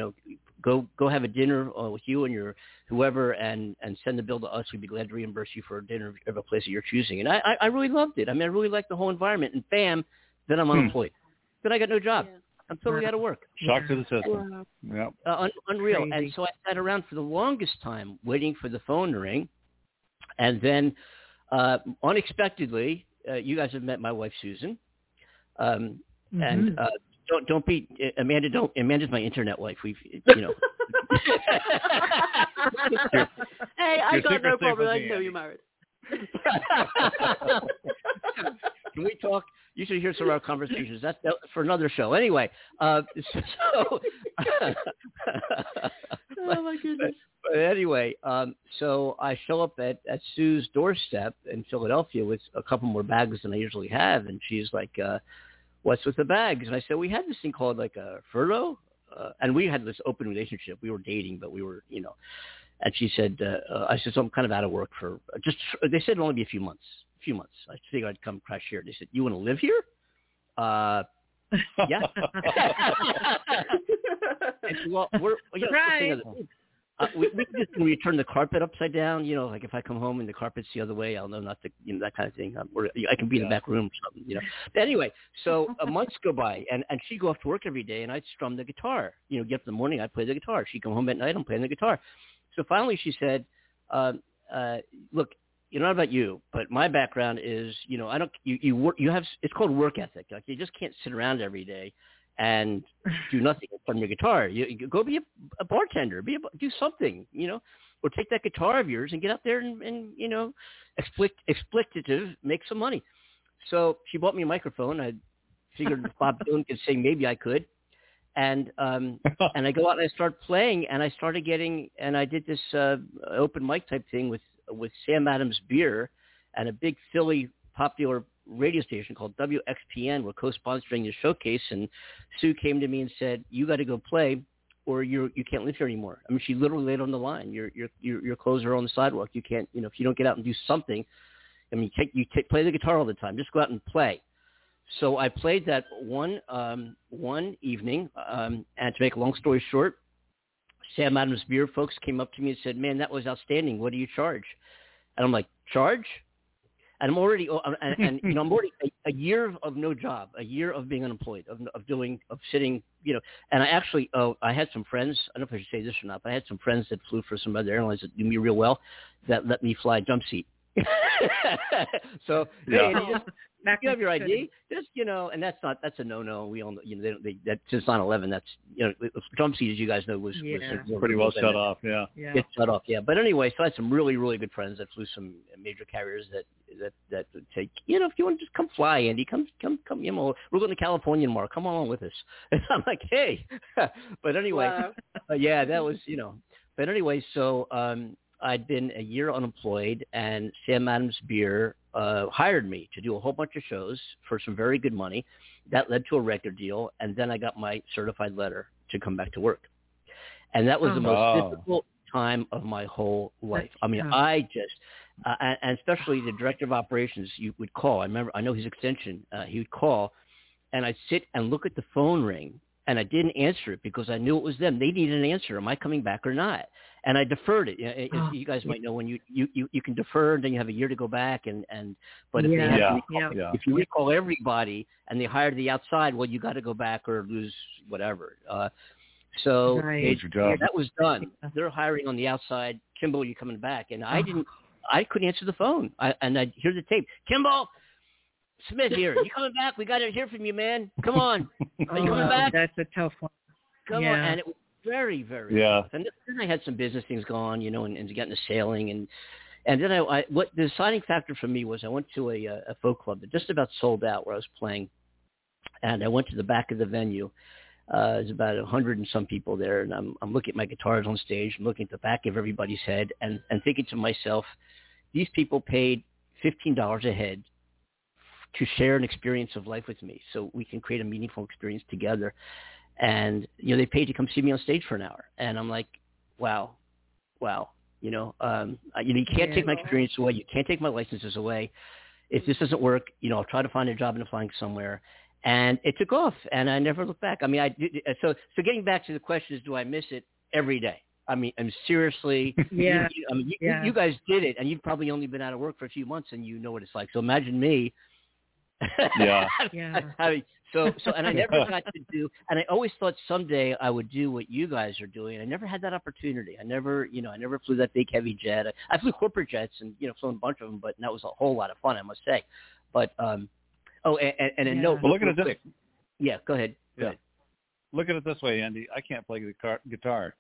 go have a dinner with you and your whoever and send the bill to us. We'd be glad to reimburse you for a dinner at a place that you're choosing. And I really loved it. I mean, I really liked the whole environment. And bam, then I'm unemployed. Then I got no job. Yeah. I'm totally out of work. Shock to the system. Wow. Yeah. Unreal. Crazy. And so I sat around for the longest time waiting for the phone to ring. And then unexpectedly, you guys have met my wife, Susan. And don't be Amanda. Amanda's my internet wife. We've, Hey, I got no problem. I know you're married. Can we talk? You should hear some of our conversations. That's for another show. Anyway, oh my goodness. But anyway, so I show up at Sue's doorstep in Philadelphia with a couple more bags than I usually have, and she's like, what's with the bags? And I said, we had this thing called like a furlough, and we had this open relationship. We were dating, but we were, and she said, I said, so I'm kind of out of work for they said it'd only be a few months. I figured I'd come crash here. They said, you want to live here? Yeah. And said, well, we just return the carpet upside down, like if I come home and the carpet's the other way, I'll know not to, that kind of thing. Or I can be in the back room or something, But anyway, so months go by, and she'd go off to work every day, and I'd strum the guitar. Get up in the morning, I'd play the guitar. She'd come home at night, I'm playing the guitar. So finally she said, look, not about you, but my background is, you have, it's called work ethic. Like you just can't sit around every day and do nothing from your guitar. You go be a bartender, do something, or take that guitar of yours and get out there and explicitative, make some money. So she bought me a microphone. I figured if Bob Dylan could sing, maybe I could. And and I go out and I start playing, and I started getting, and I did this open mic type thing with Sam Adams Beer and a big Philly popular radio station called WXPN. We're co-sponsoring the showcase, and Sue came to me and said, "You got to go play, or you can't live here anymore." I mean, she literally laid on the line. Your clothes are on the sidewalk. You can't, if you don't get out and do something. I mean, play the guitar all the time. Just go out and play. So I played that one evening, and to make a long story short, Sam Adams Beer folks came up to me and said, "Man, that was outstanding. What do you charge?" And I'm like, "Charge?" And I'm already, I'm already a year of no job, a year of being unemployed, of sitting, And I actually, I had some friends. I don't know if I should say this or not, but I had some friends that flew for some other airlines that knew me real well, that let me fly jump seat. So hey, you have your ID, just and that's a no. We all know, that since 9/11, that's jump seat, as you guys know, was pretty well shut off. Yeah, get shut off. Yeah, but anyway, so I had some really, really good friends that flew some major carriers that would take, if you want to just come fly, Andy, come, we're going to California tomorrow. Come along with us. And I'm like, hey, but anyway, wow. That was But anyway, so I'd been a year unemployed, and Sam Adams Beer hired me to do a whole bunch of shows for some very good money. That led to a record deal, and then I got my certified letter to come back to work. And that was the most difficult time of my whole life. I mean, I just, and especially the director of operations, you would call. I know his extension. He would call, and I'd sit and look at the phone ring, and I didn't answer it because I knew it was them. They needed an answer. Am I coming back or not? And I deferred it. As you guys might know, when you can defer, and then you have a year to go back. But if if you recall everybody and they hired the outside, well, you got to go back or lose whatever. So that was done. They're hiring on the outside. Kimball, you coming back? And I couldn't answer the phone. And I'd hear the tape. Kimball Smith here. You coming back? We got to hear from you, man. Come on. Are you coming back? That's a tough one. Come on. And it was very, very tough. And then I had some business things going, and getting the sailing. And then what the deciding factor for me was I went to a folk club that just about sold out where I was playing. And I went to the back of the venue. There's about 100 and some people there, and I'm looking at my guitars on stage. I'm looking at the back of everybody's head and thinking to myself, these people paid $15 a head to share an experience of life with me so we can create a meaningful experience together. And, they paid to come see me on stage for an hour. And I'm like, wow. You can't take my experience away. You can't take my licenses away. If this doesn't work, I'll try to find a job in the flying somewhere. And it took off, and I never looked back. I mean, so getting back to the question is, do I miss it? Every day. I mean, I'm seriously. You guys did it, and you've probably only been out of work for a few months, and you know what it's like. So imagine me. Yeah. So, and I never got to do, and I always thought someday I would do what you guys are doing. I never had that opportunity. I never flew that big heavy jet. I flew corporate jets and, flown a bunch of them, but that was a whole lot of fun, I must say. But, and a note. Well, look at it. Yeah, go ahead. Look at it this way, Andy. I can't play the guitar.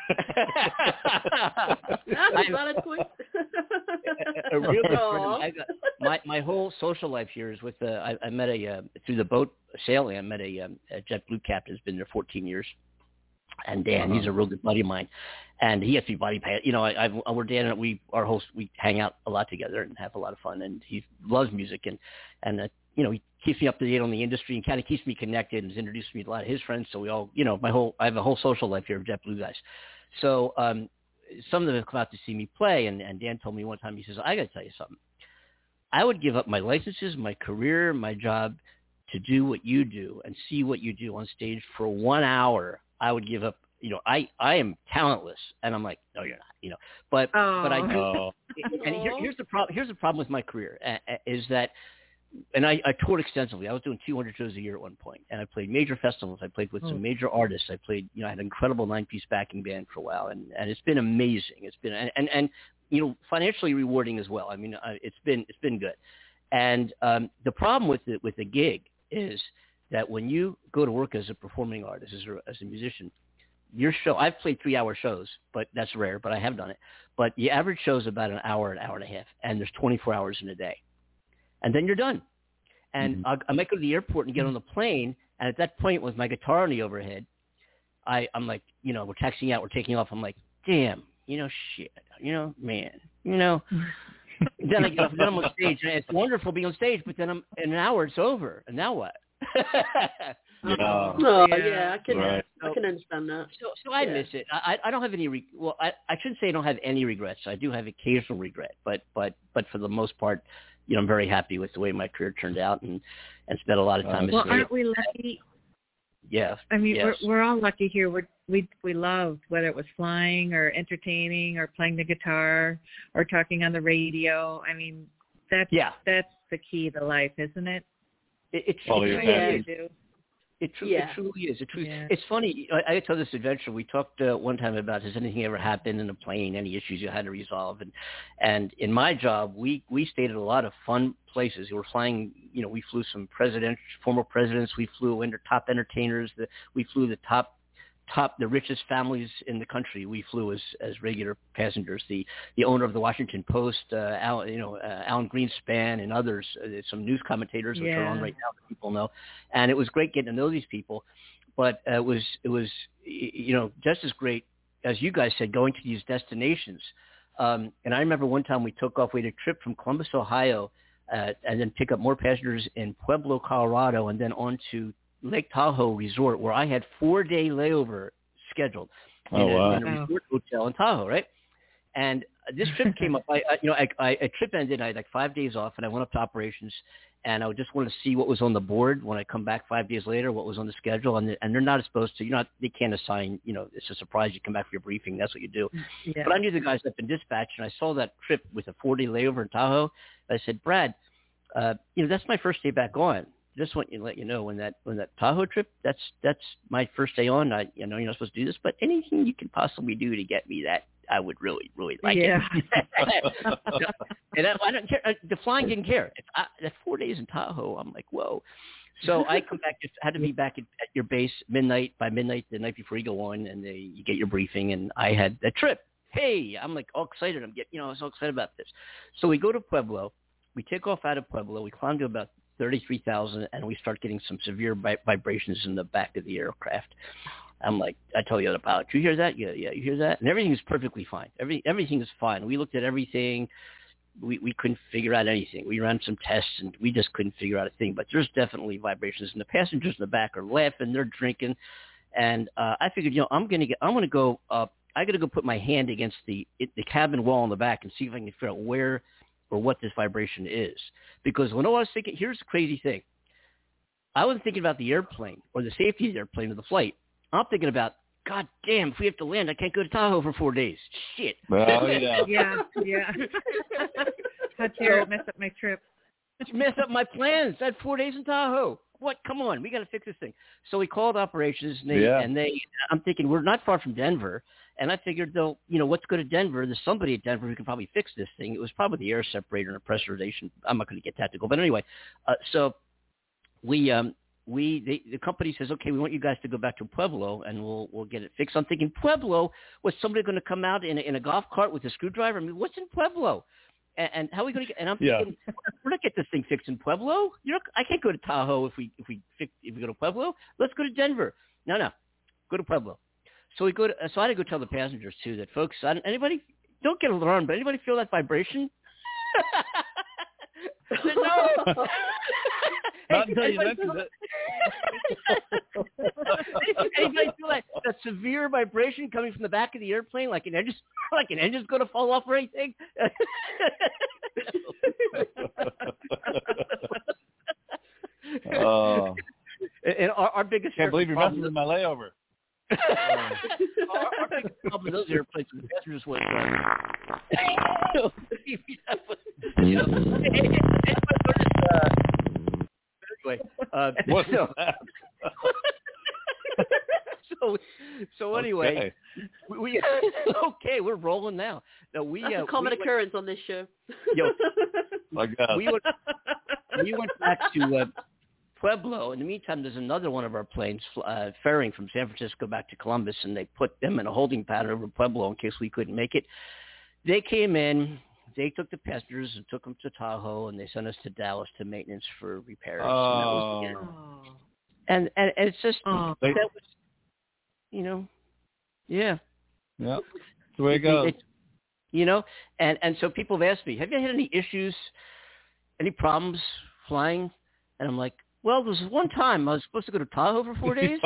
Is that a twist? A real good friend. My whole social life here is with I met through the boat sailing. I met a JetBlue captain who's been there 14 years, and Dan. He's a real good buddy of mine, and he has to be buddy pay. We're Dan and we hang out a lot together and have a lot of fun. And he loves music and he keeps me up to date on the industry and kind of keeps me connected and has introduced me to a lot of his friends. So we all, I have a whole social life here of JetBlue guys. So some of them have come out to see me play, and Dan told me one time, he says, I got to tell you something. I would give up my licenses, my career, my job to do what you do and see what you do on stage for 1 hour. I would give up. I am talentless, and I'm like, no, you're not. But I do. And here's the problem. Here's the problem with my career is that. And I toured extensively. I was doing 200 shows a year at one point, and I played major festivals. I played with some major artists. I played, I had an incredible 9-piece backing band for a while, and it's been amazing. It's been and financially rewarding as well. I mean, it's been good. And the problem with the gig is that when you go to work as a performing artist, as a musician, your show, I've played 3-hour shows, but that's rare, but I have done it. But the average show is about an hour and a half, and there's 24 hours in a day. And then you're done. And I might go to the airport and get on the plane, and at that point with my guitar on the overhead, I'm like, we're taxiing out, we're taking off. I'm like, damn, shit, man, Then I get off, then I'm on stage, and it's wonderful being on stage, but then in an hour it's over, and now what? I can understand that. So I miss it. I don't have any. I shouldn't say I don't have any regrets. I do have occasional regret, but for the most part, I'm very happy with the way my career turned out, and spent a lot of time. Well, aren't we lucky? Yeah. I mean, we're all lucky here. We loved whether it was flying or entertaining or playing the guitar or talking on the radio. I mean, that's the key to life, isn't it? It truly is. It's funny. I tell this adventure. We talked one time about, has anything ever happened in a plane, any issues you had to resolve? And in my job, we stayed at a lot of fun places. We were flying, we flew some former presidents. We flew top entertainers. We flew the richest families in the country. We flew as regular passengers. The owner of the Washington Post, Alan Greenspan, and others, some news commentators, which are on right now that people know. And it was great getting to know these people. But it was just as great as you guys said, going to these destinations. And I remember one time we took off. We had a trip from Columbus, Ohio, and then pick up more passengers in Pueblo, Colorado, and then on to Lake Tahoe Resort, where I had 4-day layover scheduled in a resort hotel in Tahoe, right? And this trip came up. A trip ended. I had like 5 days off, and I went up to operations, and I just wanted to see what was on the board when I come back 5 days later, what was on the schedule, and they're not supposed to. They can't assign. It's a surprise. You come back for your briefing. That's what you do. Yeah. But I knew the guys up in dispatch, and I saw that trip with a 4-day layover in Tahoe. I said, Brad, that's my first day back on. Just want to let you know when that Tahoe trip, that's my first day on. You're not supposed to do this, but anything you can possibly do to get me that, I would really, really like it. And I don't care. The flying didn't care. That 4 days in Tahoe, I'm like, whoa. So I come back. Had to be back at your base by midnight the night before you go on, and you get your briefing. And I had that trip. Hey, I'm like all excited. I'm so excited about this. So we go to Pueblo. We take off out of Pueblo. We climb to about 33,000, and we start getting some severe vibrations in the back of the aircraft. I'm like, I tell you about. You hear that? Yeah, you hear that? And everything is perfectly fine. Everything is fine. We looked at everything. We couldn't figure out anything. We ran some tests, and we just couldn't figure out a thing. But there's definitely vibrations, and the passengers in the back are laughing. They're drinking, and I figured, I'm gonna go up. I got to go put my hand against the cabin wall in the back and see if I can figure out where or what this vibration is. Because when I was thinking, here's the crazy thing. I wasn't thinking about the airplane or the safety of the airplane or the flight. I'm thinking about, God damn, if we have to land, I can't go to Tahoe for 4 days. Shit. Well, yeah. How dare it mess up my trip. It's messed up my plans. I had 4 days in Tahoe. What? Come on. We got to fix this thing. So we called operations, and I'm thinking, we're not far from Denver. And I figured, though, let's go to Denver. There's somebody at Denver who can probably fix this thing. It was probably the air separator and pressurization. I'm not going to get tactical. But anyway, so the company says, okay, we want you guys to go back to Pueblo, and we'll get it fixed. I'm thinking, Pueblo, was somebody going to come out in a golf cart with a screwdriver? I mean, what's in Pueblo? And how are we going to get? And I'm thinking, we're not get this thing fixed in Pueblo. I can't go to Tahoe if we go to Pueblo. Let's go to Denver. No, go to Pueblo. So we go to. So I had to go tell the passengers too that, folks, anybody don't get alarmed, but anybody feel that vibration? No. Not until you mentioned it. Anybody feel that severe vibration coming from the back of the airplane, like an engine's going to fall off or anything? And our biggest. Can't believe you're messing with my layover. Our biggest problem with those airplanes, the passengers went. What's that? So anyway, we're rolling now. No, that's a common occurrence on this show. My God. We went back to Pueblo. In the meantime, there's another one of our planes ferrying from San Francisco back to Columbus, and they put them in a holding pattern over Pueblo in case we couldn't make it. They came in, they took the passengers and took them to Tahoe, and they sent us to Dallas to maintenance for repairs. And it's just, that was, you know, yeah. Yeah, that's the way it goes. You know, and so people have asked me, have you had any issues, any problems flying? And I'm like, well, there was one time I was supposed to go to Tahoe for 4 days.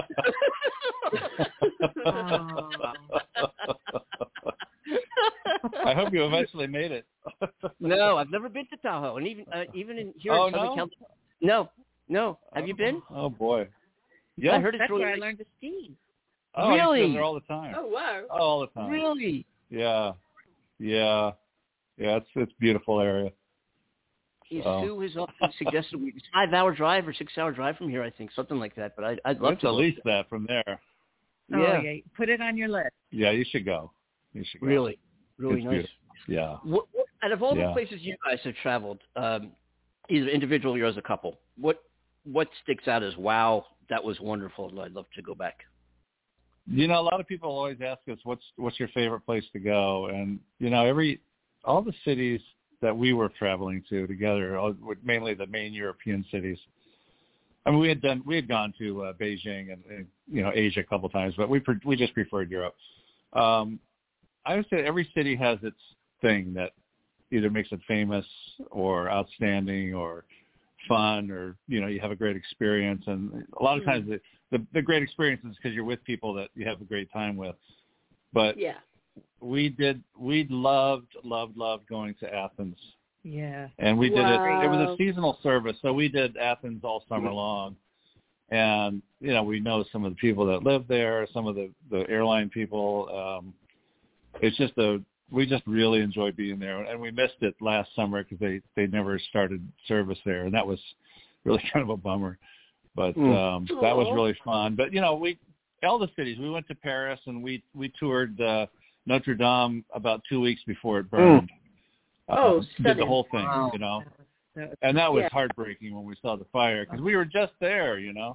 I hope you eventually made it. No, I've never been to Tahoe, and even in here in Southern California. No. Have you been? Oh boy. Yeah, I heard it's That's really where I learned to ski. Oh, really? I go there all the time. Oh wow. All the time. Really? Yeah. It's a beautiful area. Sue has often suggested it's a 5-hour drive or 6-hour drive from here, I think, something like that. But I'd love to. At least that from there. Yeah. Put it on your list. Yeah, you should go. Really it's nice. Beautiful. Yeah. Out of all the places you guys have traveled, either individually or as a couple, what sticks out as, wow, that was wonderful, and I'd love to go back? You know, a lot of people always ask us, what's your favorite place to go? And, you know, all the cities that we were traveling to together, mainly the main European cities. I mean, we had gone to Beijing and you know, Asia a couple of times, but we just preferred Europe. I would say every city has its thing that either makes it famous or outstanding or fun, or, you know, you have a great experience. And a lot of times the great experience is because you're with people that you have a great time with. But yeah, we loved going to Athens. Yeah. And we did it. It was a seasonal service, so we did Athens all summer long. And, you know, we know some of the people that live there, some of the airline people. It's just we just really enjoyed being there. And we missed it last summer because they never started service there. And that was really kind of a bummer. But that was really fun. But, you know, all the cities, we went to Paris and we toured Notre Dame about 2 weeks before it burned. Did the whole thing, you know. And that was heartbreaking when we saw the fire because we were just there, you know.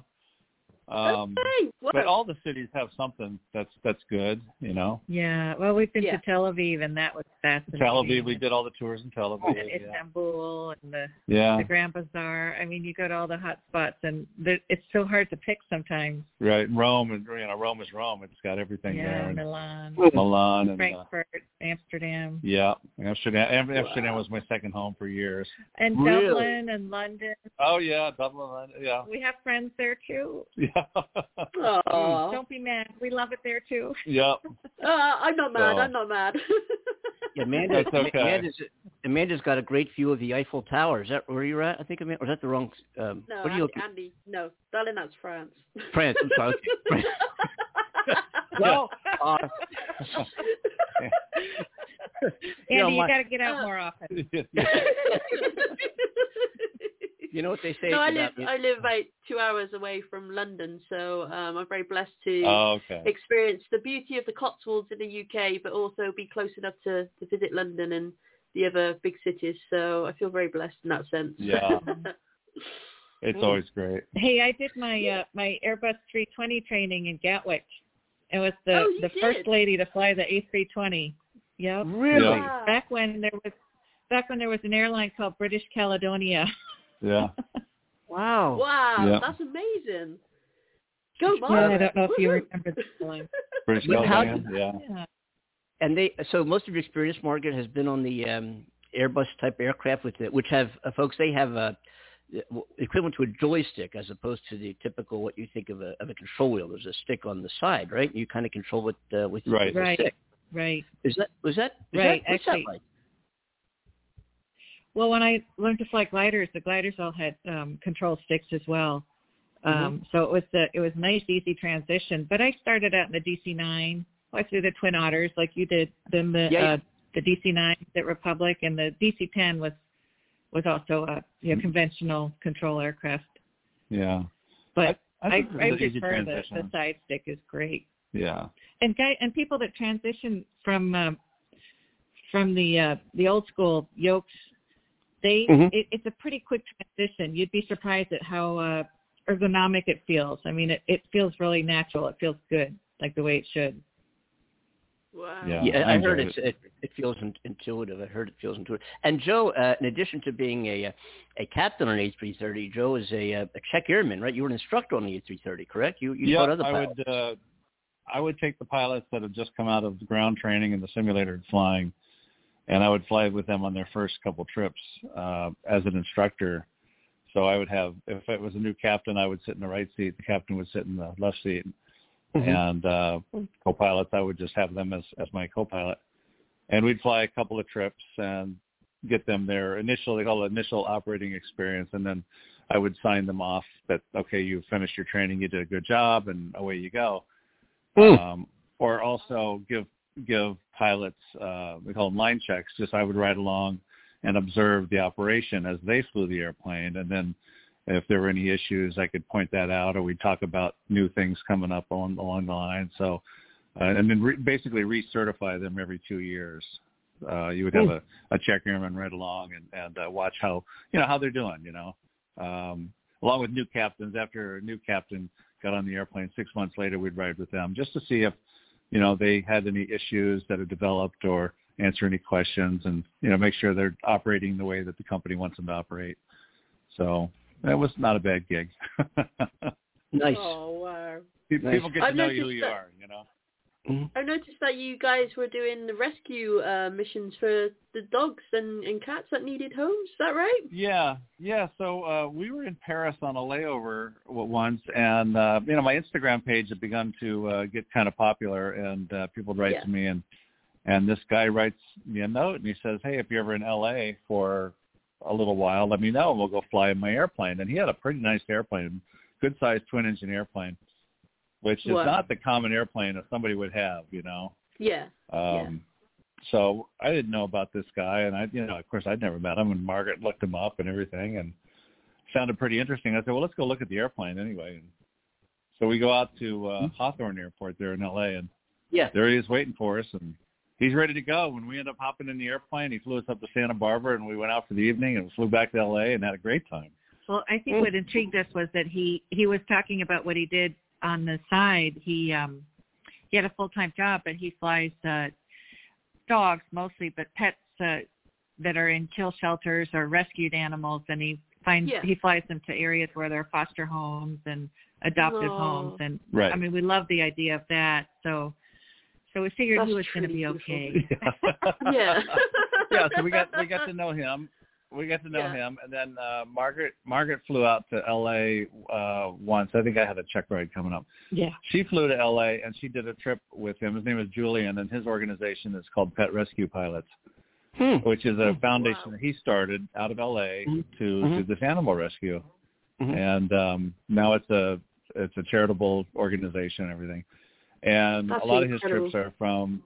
But all the cities have something that's good, you know. Yeah. Well, we've been to Tel Aviv, and that was fascinating. Tel Aviv, we did all the tours in Tel Aviv. Istanbul and the Grand Bazaar. I mean, you go to all the hot spots, and it's so hard to pick sometimes. Right. Rome, and you know, Rome is Rome. It's got everything there. Milan. And Frankfurt, Amsterdam. Yeah, Amsterdam was my second home for years. And Dublin and London. Oh yeah, Dublin, London. Yeah. We have friends there too. Yeah. Don't be mad. We love it there too. Yep. I'm not mad. I'm not mad. Amanda's got a great view of the Eiffel Tower. Is that where you're at? I think, Amanda, or is that the wrong? No, Andy. No, darling, that's France. France. I'm sorry. Okay. Well, Andy, you got to get out more often. You know what they say? No, I live about 2 hours away from London, so I'm very blessed to experience the beauty of the Cotswolds in the UK, but also be close enough to visit London and the other big cities. So I feel very blessed in that sense. Yeah, it's always great. Hey, I did my my Airbus 320 training in Gatwick. It was the first lady to fly the A320. Yep. Really? Yeah. Back when there was an airline called British Caledonia. Yeah. Wow. Yeah. That's amazing. Go, Mark. Yeah, I don't know if you remember this one. British Caledonia. Yeah. And so most of your experience, Margaret, has been on the Airbus type aircraft which have folks. They have equivalent to a joystick as opposed to the typical what you think of a control wheel. There's a stick on the side, right? You kind of control it with the stick. Right. Was that right? What's actually, that like? Well, when I learned to fly gliders, the gliders all had control sticks as well. So it was a nice, easy transition. But I started out in the DC-9. I flew the Twin Otters like you did. Then the DC-9 at Republic, and the DC-10 was also a conventional control aircraft. Yeah. But I prefer the side stick is great. Yeah. And people that transition from the old school yokes, it's a pretty quick transition. You'd be surprised at how ergonomic it feels. I mean, it feels really natural. It feels good, like the way it should. Wow. Yeah, I heard it feels intuitive. I heard it feels intuitive. And Joe, in addition to being a captain on A330, Joe is a check airman, right? You were an instructor on the A330, correct? You taught other pilots. I would take the pilots that have just come out of the ground training and the simulator flying, and I would fly with them on their first couple trips as an instructor. So I would have, if it was a new captain, I would sit in the right seat. The captain would sit in the left seat. And co-pilots, I would just have them as my co-pilot. And we'd fly a couple of trips and get them their initial operating experience. And then I would sign them off that, okay, you finished your training, you did a good job, and away you go. Or also give pilots, we call them line checks. Just I would ride along and observe the operation as they flew the airplane. And then if there were any issues, I could point that out, or we'd talk about new things coming up along the line. So, and then basically recertify them every 2 years. You would have a check airman right along and watch how they're doing, along with new captains. After a new captain got on the airplane 6 months later, we'd ride with them just to see if, they had any issues that had developed or answer any questions and, make sure they're operating the way that the company wants them to operate. So that was not a bad gig. Nice. Oh, wow. People get to know you who you are, I noticed that you guys were doing the rescue missions for the dogs and cats that needed homes. Is that right? Yeah. So we were in Paris on a layover once, and my Instagram page had begun to get kind of popular, and people would write to me, and this guy writes me a note, and he says, "Hey, if you're ever in LA for a little while, let me know, and we'll go fly in my airplane." And he had a pretty nice airplane, good-sized twin-engine airplane, which is not the common airplane that somebody would have, Yeah. So I didn't know about this guy, and of course, I'd never met him, and Margaret looked him up and everything, and sounded pretty interesting. I said, well, let's go look at the airplane anyway. And so we go out to Hawthorne Airport there in L.A., and there he is waiting for us, and he's ready to go. When we ended up hopping in the airplane, he flew us up to Santa Barbara, and we went out for the evening and flew back to L.A. and had a great time. Well, I think what intrigued us was that he was talking about what he did on the side. He had a full-time job, but he flies dogs mostly, but pets that are in kill shelters or rescued animals, and he flies them to areas where there are foster homes and adoptive homes. And I mean, we love the idea of that. So we figured he was going to be okay. Yeah. So we got to know him. And then Margaret flew out to L.A. Once. I think I had a check ride coming up. Yeah. She flew to L.A. and she did a trip with him. His name is Julian, and his organization is called Pet Rescue Pilots, which is a foundation that he started out of L.A. to do this animal rescue. And now it's a charitable organization and everything. And a lot of his trips are from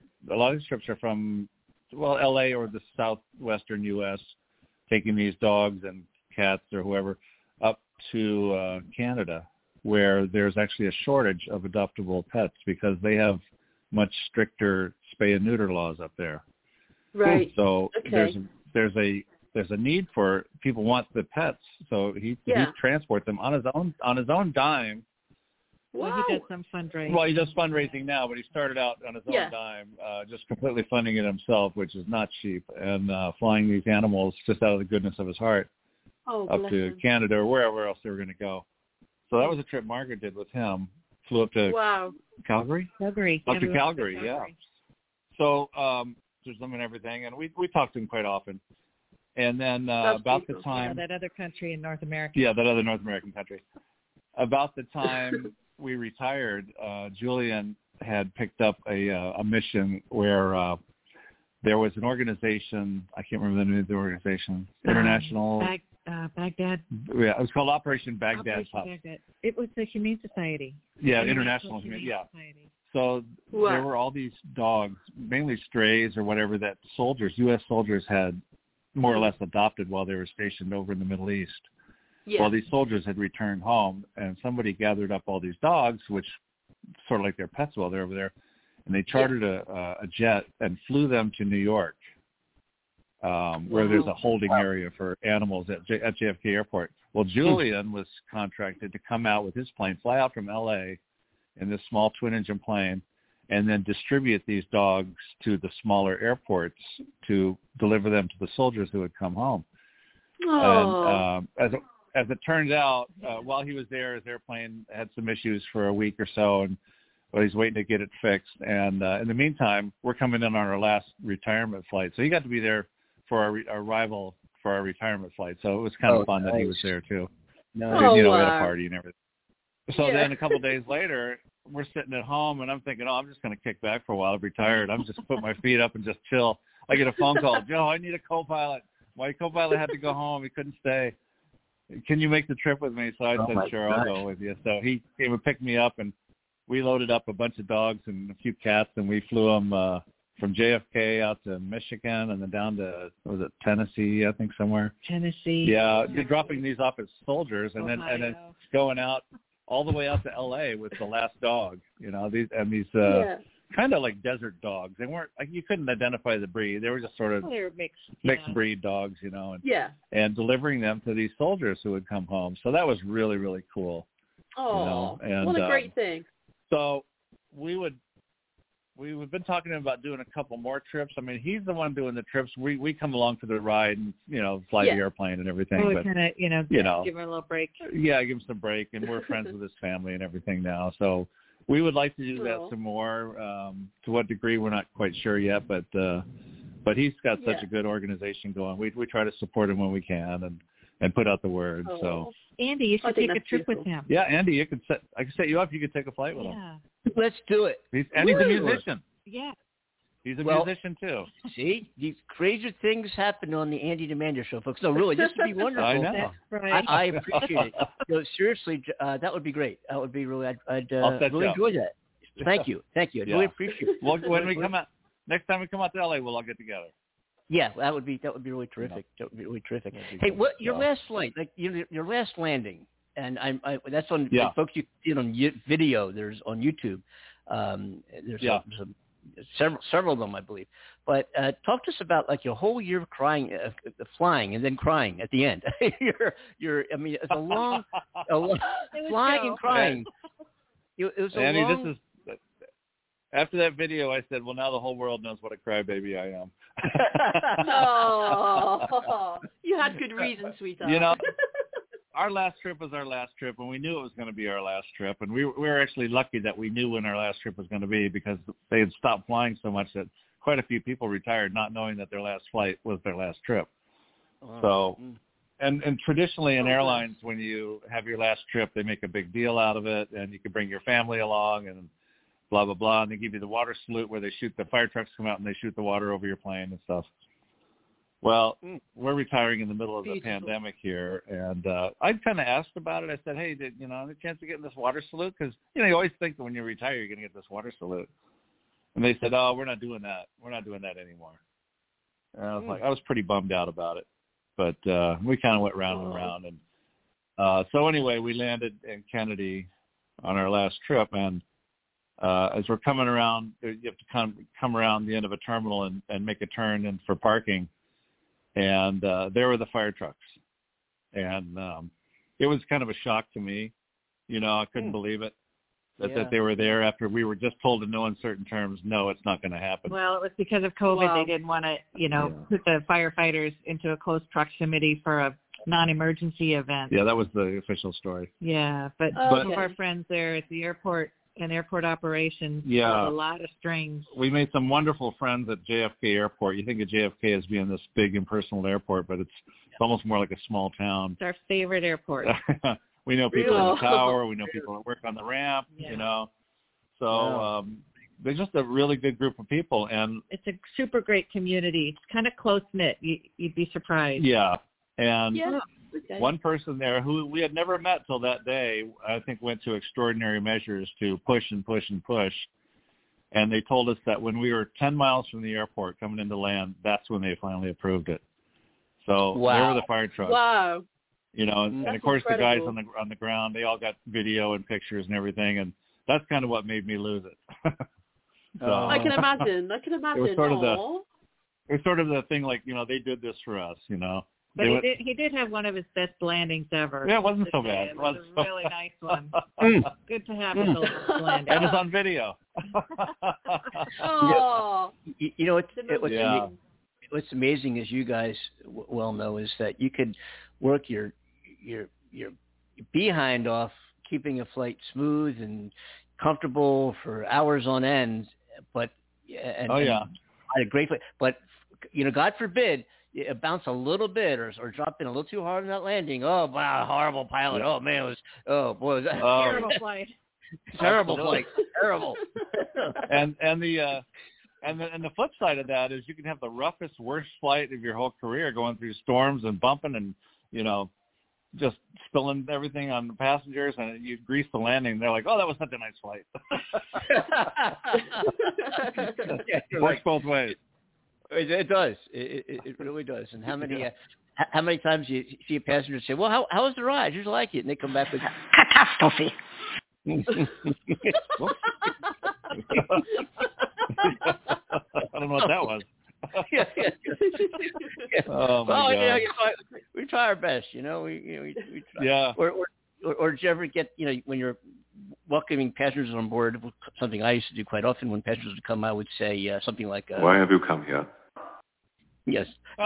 L.A. or the southwestern U.S., taking these dogs and cats or whoever up to Canada, where there's actually a shortage of adoptable pets because they have much stricter spay and neuter laws up there. Right. So there's a need for people want the pets, so he transports them on his own dime. Wow. Well, he does some fundraising. Well, he does fundraising now, but he started out on his own dime, just completely funding it himself, which is not cheap, and flying these animals just out of the goodness of his heart up to Canada or wherever else they were going to go. So that was a trip Margaret did with him. Flew up to Calgary? Calgary. Up to Calgary, yeah. So there's them and everything, and we talked to him quite often. And then about the time... that other country in North America. Yeah, that other North American country. About the time we retired, Julian had picked up a mission where there was an organization, I can't remember the name of the organization, International... Baghdad. Yeah, it was called Operation Baghdad. It was the Humane Society. Yeah, International Humane Society. So there were all these dogs, mainly strays or whatever, that U.S. soldiers had more or less adopted while they were stationed over in the Middle East. Yeah. Well, these soldiers had returned home, and somebody gathered up all these dogs, which sort of like their pets while they're over there, and they chartered a jet and flew them to New York. where there's a holding area for animals at JFK Airport. Well, Julian was contracted to come out with his plane, fly out from L.A. in this small twin-engine plane, and then distribute these dogs to the smaller airports to deliver them to the soldiers who had come home. Oh. And as it turns out, while he was there, his airplane had some issues for a week or so, and he's waiting to get it fixed. And in the meantime, we're coming in on our last retirement flight. So he got to be there for our arrival for our retirement flight. So it was kind of fun that he was there too. We had a party and everything. So then a couple of days later, we're sitting at home, and I'm thinking, I'm just going to kick back for a while. I'm retired. I'm just put my feet up and just chill. I get a phone call, Joe, I need a co-pilot. My co-pilot had to go home. He couldn't stay. Can you make the trip with me? So I said, sure, I'll go with you. So he came and picked me up, and we loaded up a bunch of dogs and a few cats, and we flew them from JFK out to Michigan and then down to, was it Tennessee, I think, somewhere? Tennessee. Yeah, dropping these off as soldiers and then going out all the way out to L.A. with the last dog, these kind of like desert dogs. They weren't, you couldn't identify the breed. They were just sort of they were mixed breed dogs, and delivering them to these soldiers who would come home. So that was really, really cool. Oh, what a great thing. So we've been talking to him about doing a couple more trips. I mean, he's the one doing the trips. We come along for the ride and, fly the airplane and everything. But kind of, give him a little break. Yeah, give him some break. And we're friends with his family and everything now. So we would like to do that some more. To what degree, we're not quite sure yet. But he's got such a good organization going. We try to support him when we can and put out the word. So Andy, you should take a trip with him. Yeah, Andy, I can set you up. You could take a flight with him. Let's do it. He's a musician. Yeah. He's a musician, too. See? These crazy things happen on the Andy Demanda Show, folks. No, really, this would be wonderful. I know. That's right. I appreciate it. Seriously, that would be great. That would be really, I'd really enjoy that. Thank you. I really appreciate it. Well, when we come out, next time we come out to LA, we'll all get together. Yeah, that would be really terrific. That would be really terrific. Hey, what your last flight, like your last landing, and that's on folks. You see it on video. There's on YouTube. There's several of them, I believe. But talk to us about like your whole year crying, flying, and then crying at the end. You're. I mean, it's a long flying and crying. It was a Andy, long. This is. After that video, I said, well, now the whole world knows what a crybaby I am. Oh, you had good reason, sweetheart. Our last trip was our last trip, and we knew it was going to be our last trip. And we were actually lucky that we knew when our last trip was going to be because they had stopped flying so much that quite a few people retired not knowing that their last flight was their last trip. So, and traditionally in airlines, when you have your last trip, they make a big deal out of it, and you can bring your family along and blah, blah, blah. And they give you the water salute where they shoot the fire trucks come out and they shoot the water over your plane and stuff. Well, we're retiring in the middle of the pandemic here. And I kind of asked about it. I said, hey, any chance of getting this water salute? Because, you always think that when you retire, you're going to get this water salute. And they said, oh, we're not doing that. We're not doing that anymore. And I was pretty bummed out about it. But we kind of went round and round. And so anyway, we landed in Kennedy on our last trip. And as we're coming around, you have to come around the end of a terminal and make a turn in for parking. And there were the fire trucks. And it was kind of a shock to me. I couldn't believe it, that they were there after we were just told in no uncertain terms, no, it's not going to happen. Well, it was because of COVID. Wow. They didn't want to, put the firefighters into a close proximity for a non-emergency event. Yeah, that was the official story. Yeah, but some of our friends there at the airport and airport operations have a lot of strings. We made some wonderful friends at JFK Airport. You think of JFK as being this big impersonal airport, but it's almost more like a small town. It's our favorite airport. We know people in the tower. We know people that work on the ramp, So they're just a really good group of people. And it's a super great community. It's kind of close-knit. You'd be surprised. Yeah. And one person there who we had never met till that day, I think went to extraordinary measures to push and push and push. And they told us that when we were 10 miles from the airport coming into land, that's when they finally approved it. So there were the fire trucks. Wow. And of course incredible. The guys on the ground, they all got video and pictures and everything. And that's kind of what made me lose it. I can imagine. It was sort of was sort of the thing like, they did this for us, But he did have one of his best landings ever. Yeah, it wasn't so bad. It was a really nice one. Good to have his landing. And it's on video. Oh. What's amazing, as you guys well know, is that you could work your behind off, keeping a flight smooth and comfortable for hours on end. But and a great flight. But God forbid it bounce a little bit or drop in a little too hard on that landing. Oh wow, horrible pilot. Yeah. Oh man, was that terrible flight. Terrible flight. Terrible. And the flip side of that is you can have the roughest, worst flight of your whole career, going through storms and bumping and just spilling everything on the passengers, and you grease the landing. And they're like, "Oh, that was such a nice flight." Works both ways. It does. It really does. And how many times you see a passenger say, "Well, how was the ride? Did you like it?" And they come back with catastrophe. I don't know what that was. Yeah. Oh my God. We try our best. We try. Yeah. Or did you ever get when you're welcoming passengers on board? Something I used to do quite often when passengers would come, I would say something like, "Why have you come here?" Yes. I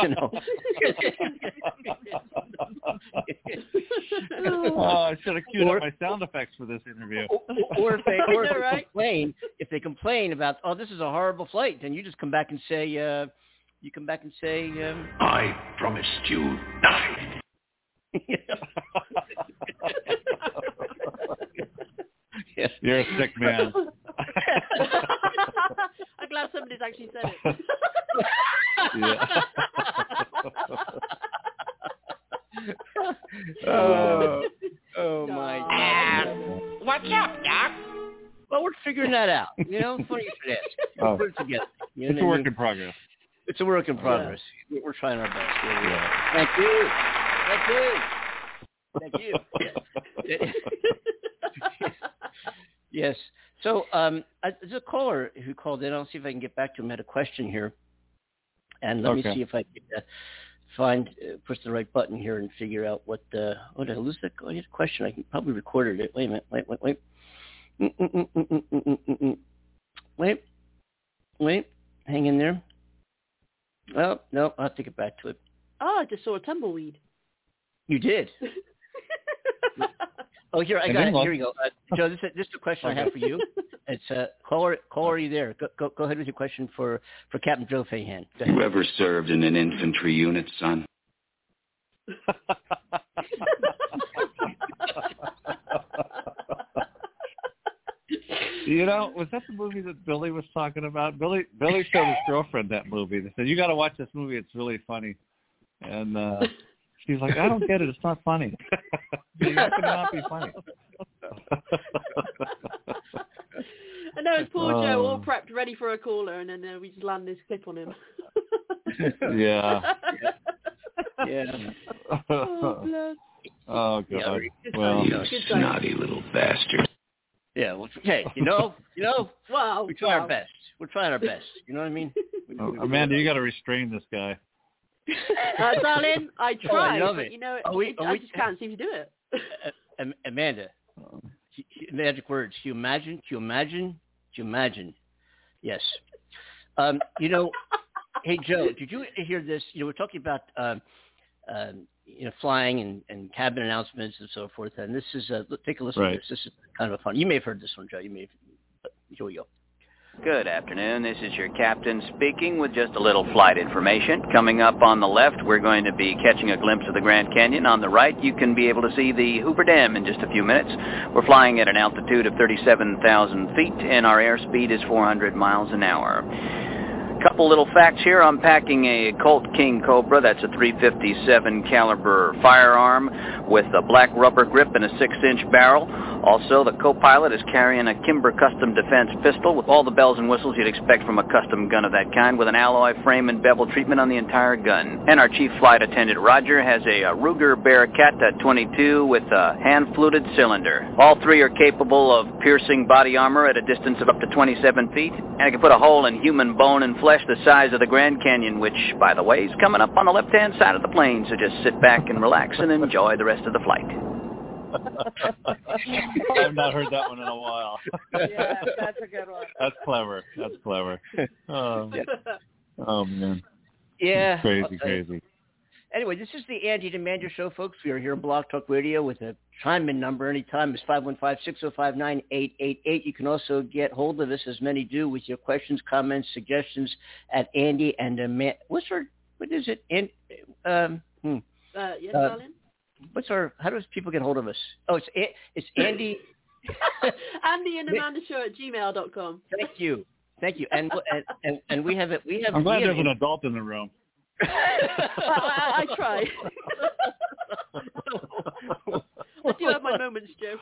should have queued up my sound effects for this interview. Or if they complain about, "Oh, this is a horrible flight," then you just come back and say, "I promised you nothing." Yes. You're a sick man. I'm glad somebody's actually said it. Yeah. Oh my God. What's up, Doc? Well, we're figuring that out. Funny you should ask. We'll put it together. It's a work in progress. It's a work in progress. Yeah. We're trying our best. Yeah. Thank you. Yes. So there's a caller who called in. I'll see if I can get back to him. I had a question here. And let me see if I can push the right button here and figure out what did I lose that? I had a question. I can probably recorded it. Wait a minute. Wait. Hang in there. Well, no, I'll have to get back to it. Oh, I just saw a tumbleweed. You did? Oh, here, I got it. Here you go. Joe, this is a question I have for you. It's caller, are you there? Go ahead with your question for Captain Joe Fahan. You ever served in an infantry unit, son? Was that the movie that Billy was talking about? Billy showed his girlfriend that movie. They said, "You got to watch this movie. It's really funny." And she's like, "I don't get it. It's not funny." How can it not be funny? And there was poor Joe, all prepped, ready for a caller, and then we just land this clip on him. Yeah. Oh, bless. Oh, God. Yeah, well, you snotty little bastard. Yeah, well, hey, Wow. we try our best. We're trying our best. You know what I mean? Amanda, you got to restrain this guy. Darling, I tried, but I just can't seem to do it. Amanda, magic words. Can you imagine? Yes. Hey, Joe, did you hear this? We're talking about flying and cabin announcements and so forth. And this is take a listen to this. This is kind of fun. You may have heard this one, Joe. But here we go. Good afternoon. This is your captain speaking with just a little flight information. Coming up on the left, we're going to be catching a glimpse of the Grand Canyon. On the right, you can be able to see the Hoover Dam in just a few minutes. We're flying at an altitude of 37,000 feet, and our airspeed is 400 miles an hour. Couple little facts here. I'm packing a Colt King Cobra. That's a .357 caliber firearm with a black rubber grip and a 6-inch barrel. Also, the co-pilot is carrying a Kimber Custom Defense pistol with all the bells and whistles you'd expect from a custom gun of that kind, with an alloy frame and bevel treatment on the entire gun. And our chief flight attendant, Roger, has a Ruger Bearcat 22 with a hand-fluted cylinder. All three are capable of piercing body armor at a distance of up to 27 feet, and it can put a hole in human bone and flesh the size of the Grand Canyon, which, by the way, is coming up on the left-hand side of the plane, so just sit back and relax and enjoy the rest of the flight. I've not heard that one in a while. Yeah, that's a good one. That's clever. Oh man. Yeah. Crazy. Anyway, this is the Andy Demandro Show, folks. We are here on Blog Talk Radio with a chime-in number anytime. It's 515-605-9888. You can also get hold of us, as many do, with your questions, comments, suggestions at Andy and what is it? Yes, darling? How does people get hold of us? Oh, it's Andy. Andy and Amanda Show at gmail.com. Thank you. And we have it. I'm glad there's an adult in the room. I try. I do have my moments, Joe.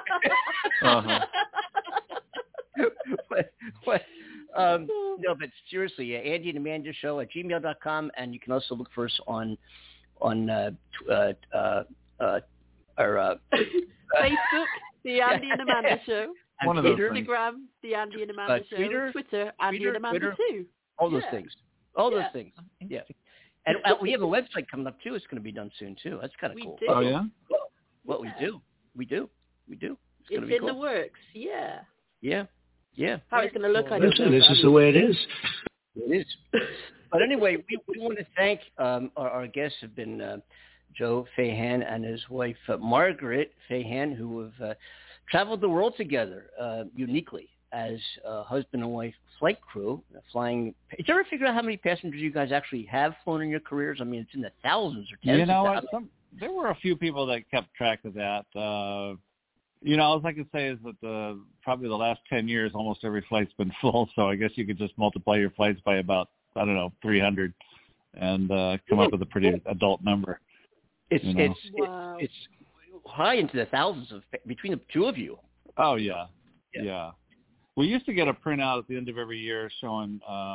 No, but seriously, Andy and Amanda Show at gmail.com, and you can also look for us on Facebook, the Andy and Amanda Show. One of those Instagram, the Andy and Amanda Show. Twitter, Andy and Amanda too. All those things. Those things. Yeah. And we have a website coming up too. It's going to be done soon too. That's kind of cool. Do. Oh yeah. What we do. It's in cool. the works. Yeah. Yeah. How it's going to look, I don't know. This is the way it is. It is. But anyway, we want to thank our guests have been Joe Fahan and his wife Margaret Fahan, who have traveled the world together uniquely as husband and wife flight crew, flying. Did you ever figure out how many passengers you guys actually have flown in your careers? I mean, it's in the thousands or tens of thousands. There were a few people that kept track of that. All I can say is that probably the last 10 years, almost every flight's been full. So I guess you could just multiply your flights by about, 300 and come up with a pretty adult number. It's high into the thousands between the two of you. Oh, yeah. We used to get a printout at the end of every year showing,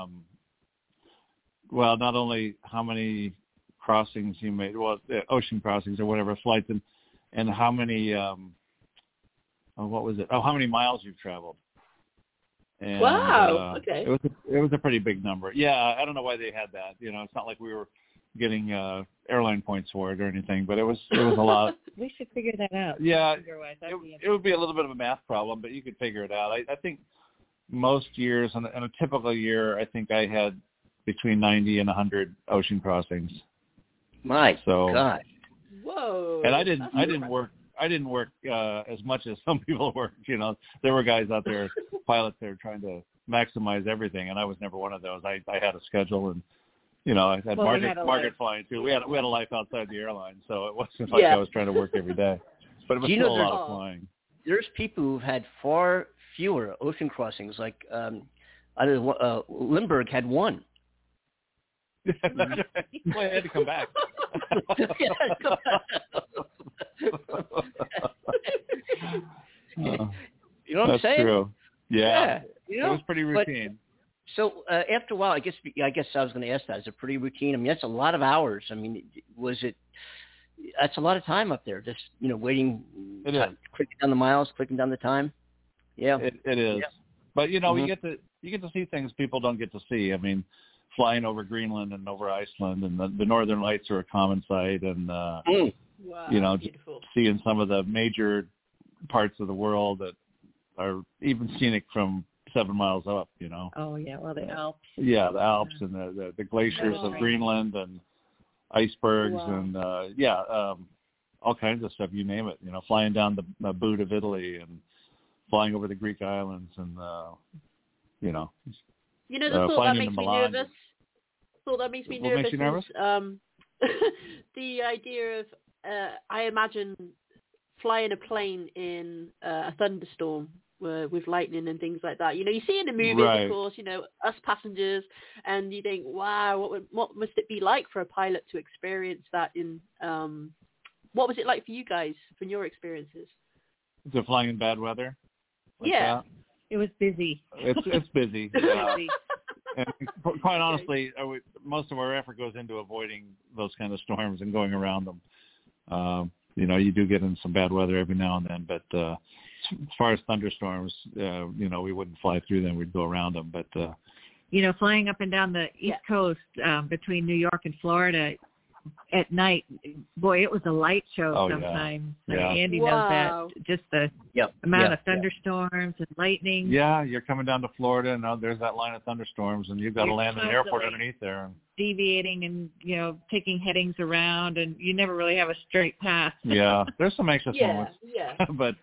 not only how many crossings you made, ocean crossings or whatever flights, and how many, how many miles you've traveled. And, wow. Okay. It was a pretty big number. Yeah, I don't know why they had that. It's not like we were getting airline points for it or anything, but it was a lot. We should figure that out. Yeah, it would be a little bit of a math problem, but you could figure it out. I think most years, in a typical year, I think I had between 90 and 100 ocean crossings. My God. Whoa. And I didn't work as much as some people worked. There were guys out there, pilots that were trying to maximize everything, and I was never one of those. I had a schedule, and I had Margaret flying too. We had a life outside the airline, so it wasn't like I was trying to work every day. But it was still a lot of flying. There's people who've had far fewer ocean crossings. Like Lindbergh had one. Well, I had to come back. You know what I'm saying? That's true. Yeah. It was pretty routine. So after a while, I guess I was going to ask that. Is it pretty routine? I mean, that's a lot of hours. I mean, that's a lot of time up there, just, waiting, clicking down the miles, clicking down the time. Yeah. It is. Yeah. But, you get to see things people don't get to see. I mean, flying over Greenland and over Iceland, and the Northern Lights are a common sight, and, wow, seeing some of the major parts of the world that are even scenic from 7 miles up, Oh, yeah. Well, the Alps. Yeah, the Alps and the glaciers of Greenland and icebergs and, all kinds of stuff, you name it, flying down the boot of Italy and flying over the Greek islands and, the thought that makes me nervous. What makes you nervous? The idea of, I imagine flying a plane in a thunderstorm with lightning and things like that. You see in the movies, of course, us passengers, and you think, wow, what must it be like for a pilot to experience that in, what was it like for you guys, from your experiences? to flying in bad weather. Like Yeah. that? It was busy. It's busy. Busy. And quite honestly, most of our effort goes into avoiding those kind of storms and going around them. You do get in some bad weather every now and then, but as far as thunderstorms, we wouldn't fly through them. We'd go around them. But flying up and down the East Coast between New York and Florida at night, boy, it was a light show sometimes. Yeah. Andy knows that. Just the amount of thunderstorms and lightning. Yeah, you're coming down to Florida, and there's that line of thunderstorms, and you've got to land in the airport underneath there. Deviating and, taking headings around, and you never really have a straight path. Yeah, there's some anxious moments. Yeah. but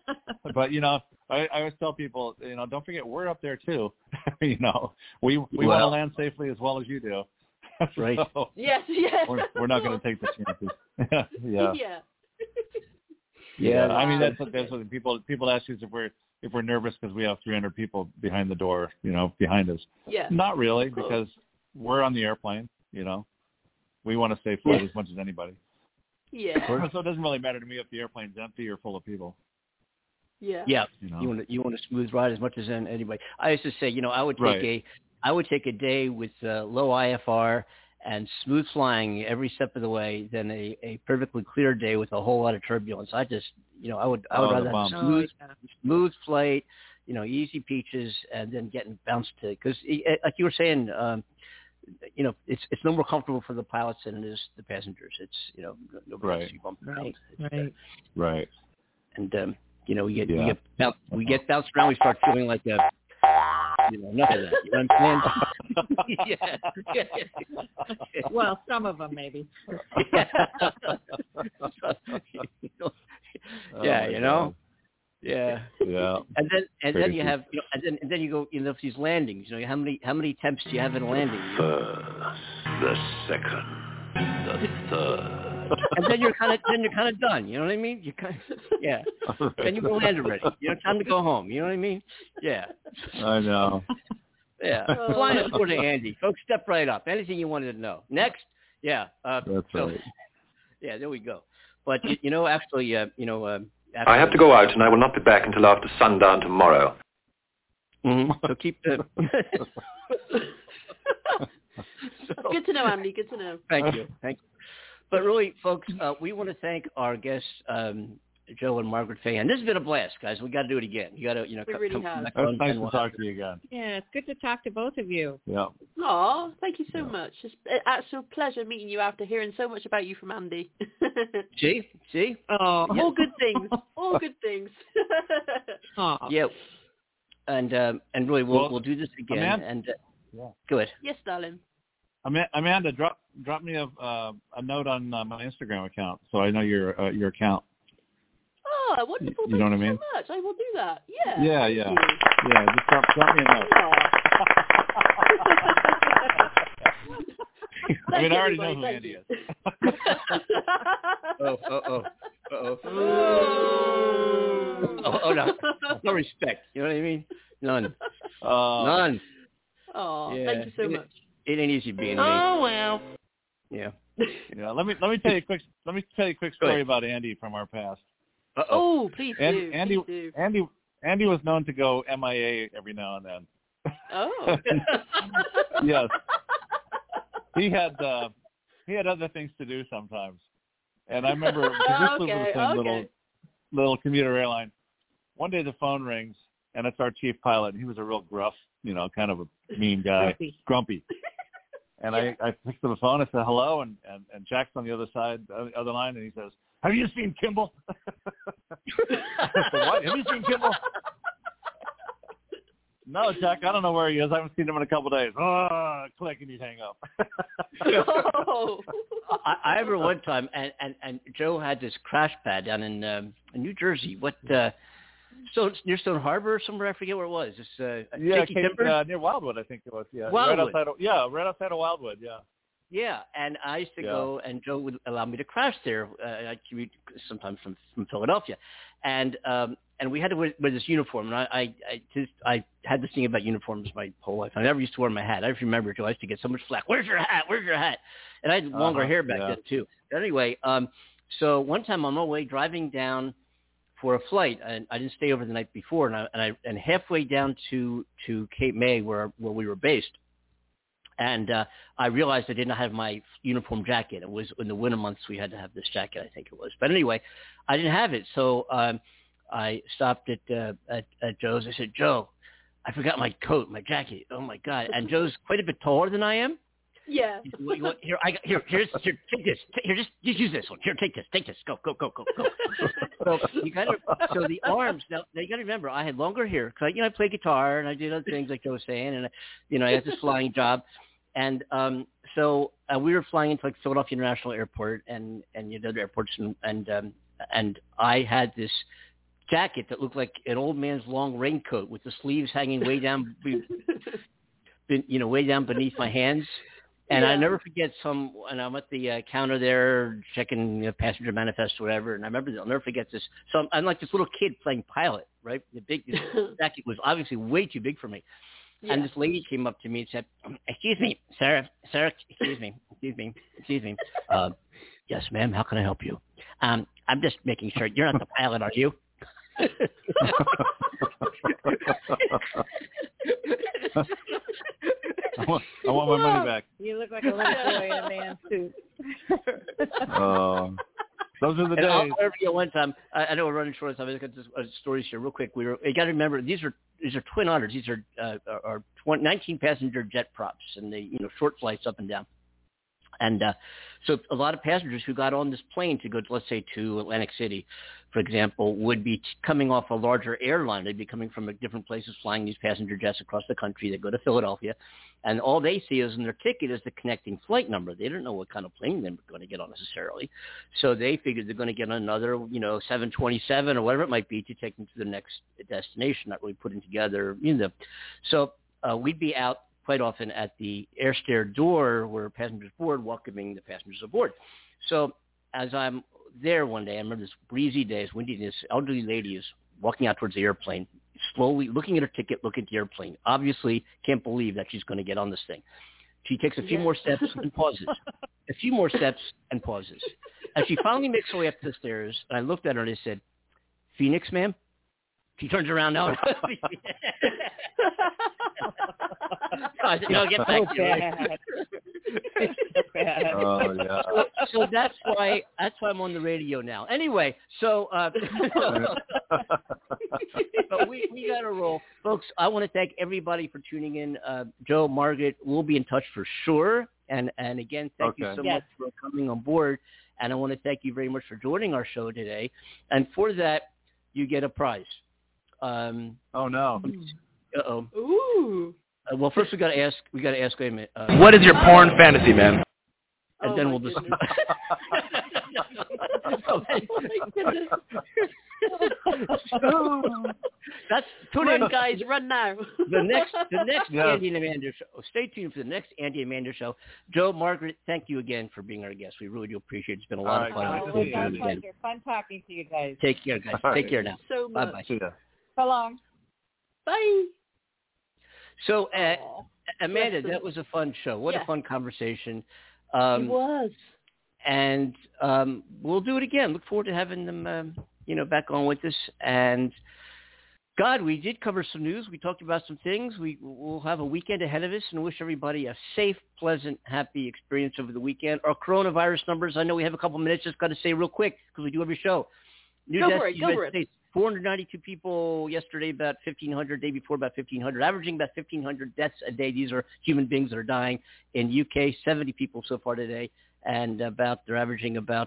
I always tell people, don't forget we're up there too. We want to land safely as well as you do. Right. So yes. We're not going to take the chances. Yeah. Yeah. I mean, that's what people ask us if we're nervous because we have 300 people behind the door, behind us. Yeah. Not really, because we're on the airplane. We want to stay flight as much as anybody. Yeah. So it doesn't really matter to me if the airplane's empty or full of people. Yeah. Yeah. You want a smooth ride as much as anybody. I used to say, I would take a day with low IFR and smooth flying every step of the way than a perfectly clear day with a whole lot of turbulence. I just, I would rather have smooth flight, easy peaches, and then getting bounced to, because like you were saying, it's no more comfortable for the pilots than it is the passengers. It's, nobody wants to be bumped around. Right. And, we get bounced around. We start feeling like enough of that. You know what I'm saying? Yeah. Well, some of them maybe. Yeah, Yeah. And then you have, and then you go, these landings. How many attempts do you have in a landing? First, the second, the third. And then you're kind of done. You know what I mean? Then you go land already. Time to go home. You know what I mean? Yeah. I know. Yeah. Flying is for to Andy. Folks, step right up. Anything you wanted to know. Next. Yeah. That's right. Yeah. There we go. But actually, I have to go out, and I will not be back until after sundown tomorrow. Mm-hmm. So keep the. Good to know, Andy. Good to know. Thank you. But really, folks, we want to thank our guests, Joe and Margaret Fay. And this has been a blast, guys. We got to do it again. You got to, we really have. It's nice to talk to you again. Yeah, it's good to talk to both of you. Yeah. Oh, thank you so much. It's an absolute pleasure meeting you after hearing so much about you from Andy. See? Oh, all good things. All good things. Oh. Yeah. And really, we'll do this again. Go ahead. Yes, darling. Amanda, drop me a note on my Instagram account so I know your account. Oh, wonderful! You know what I mean? So much. I will do that. Yeah. Yeah. Yeah. Just drop me a note. I mean, I already know who Andy is. Oh no! No respect. You know what I mean? None. None. Oh, yeah. Thank you so much. It ain't easy being me. Oh well. Yeah. Yeah. Let me tell you a quick story about Andy from our past. Oh, please do. Andy was known to go MIA every now and then. Oh. Yes. He had other things to do sometimes, and I remember because we flew with the same little commuter airline. One day the phone rings, and it's our chief pilot. He was a real gruff, kind of a mean guy, grumpy. And I picked up the phone. I said hello, and Jack's on the other line, and he says, "Have you seen Kimball?" I said, "What? Have you seen Kimball?" "No, Jack, I don't know where he is. I haven't seen him in a couple of days." Oh, click, and he'd hang up. Oh. I remember one time, and Joe had this crash pad down in New Jersey. What? So it's near Stone Harbor or somewhere, I forget where it was. Near Wildwood, I think it was. Yeah, Wildwood. Right outside of Wildwood. Yeah. Yeah, and I used to go, and Joe would allow me to crash there. I commute sometimes from Philadelphia, and we had to wear this uniform. And I had this thing about uniforms my whole life. I never used to wear my hat. I just remember, Joe, I used to get so much flack. Where's your hat? Where's your hat? And I had longer hair back then too. But anyway, so one time on my way driving down for a flight, and I didn't stay over the night before, and halfway down to Cape May where we were based, and I realized I did not have my uniform jacket. It was in the winter months we had to have this jacket, I think it was. But anyway, I didn't have it, so I stopped at Joe's. I said, Joe, I forgot my coat, my jacket. Oh my God! And Joe's quite a bit taller than I am. Yeah. Here, take this. Here, just use this one. Here, take this. Go. So so the arms. Now you got to remember, I had longer hair because I played guitar and I did other things like Joe was saying, and I had this flying job, and so we were flying into like Philadelphia International Airport and other airports, and I had this jacket that looked like an old man's long raincoat with the sleeves hanging way down, way down beneath my hands. And I never forget and I'm at the counter there checking passenger manifest or whatever, and I'll never forget this. So I'm like this little kid playing pilot, right? The jacket was obviously way too big for me. Yeah. And this lady came up to me and said, excuse me, Sarah, excuse me. Yes, ma'am, how can I help you? I'm just making sure you're not the pilot, are you? I want my money back. You look like a little boy in a man's suit. Those are the days. I'll never forget one time. I know we're running short of time. I got this stories here real quick. You got to remember these are twin otters. These are 19 passenger jet props, and they short flights up and down. And so a lot of passengers who got on this plane to go, let's say, to Atlantic City, for example, would be coming off a larger airline. They'd be coming from different places, flying these passenger jets across the country. They go to Philadelphia, and all they see is in their ticket is the connecting flight number. They don't know what kind of plane they're going to get on necessarily. So they figured they're going to get another, 727 or whatever it might be to take them to the next destination, not really putting together. So we'd be out quite often at the air stair door where passengers board, welcoming the passengers aboard. So as I'm there one day, I remember this breezy day, it's windy, this elderly lady is walking out towards the airplane, slowly looking at her ticket, looking at the airplane. Obviously can't believe that she's going to get on this thing. She takes a few more steps and pauses. A few more steps and pauses. As she finally makes her way up the stairs, and I looked at her and I said, Phoenix, ma'am? She turns around now. Get back to it. Oh yeah. So that's why I'm on the radio now. Anyway, so but we got to roll, folks. I want to thank everybody for tuning in. Joe, Margaret, we'll be in touch for sure. And again, thank you so much for coming on board. And I want to thank you very much for joining our show today. And for that, you get a prize. Oh no. Uh-oh. Ooh. Well, first we got to ask. Wait a minute. What is your porn fantasy, man? And then we'll just. That's tune in, guys. Run now. The next Andy and Amanda show. Stay tuned for the next Andy and Amanda show. Joe, Margaret, thank you again for being our guest. We really do appreciate it. It's been a lot of fun. It was our pleasure. Fun talking to you guys. Take care, guys. Take care now. So much. Bye-bye. So long. Bye. So, Amanda, that was a fun show. What a fun conversation. It was. And we'll do it again. Look forward to having them, back on with us. And, God, we did cover some news. We talked about some things. We'll have a weekend ahead of us and wish everybody a safe, pleasant, happy experience over the weekend. Our coronavirus numbers, I know we have a couple minutes. Just got to say real quick because we do every show. Go for it. 492 people yesterday, about 1,500. Day before, about 1,500. Averaging about 1,500 deaths a day. These are human beings that are dying. In UK, 70 people so far today. And they're averaging about,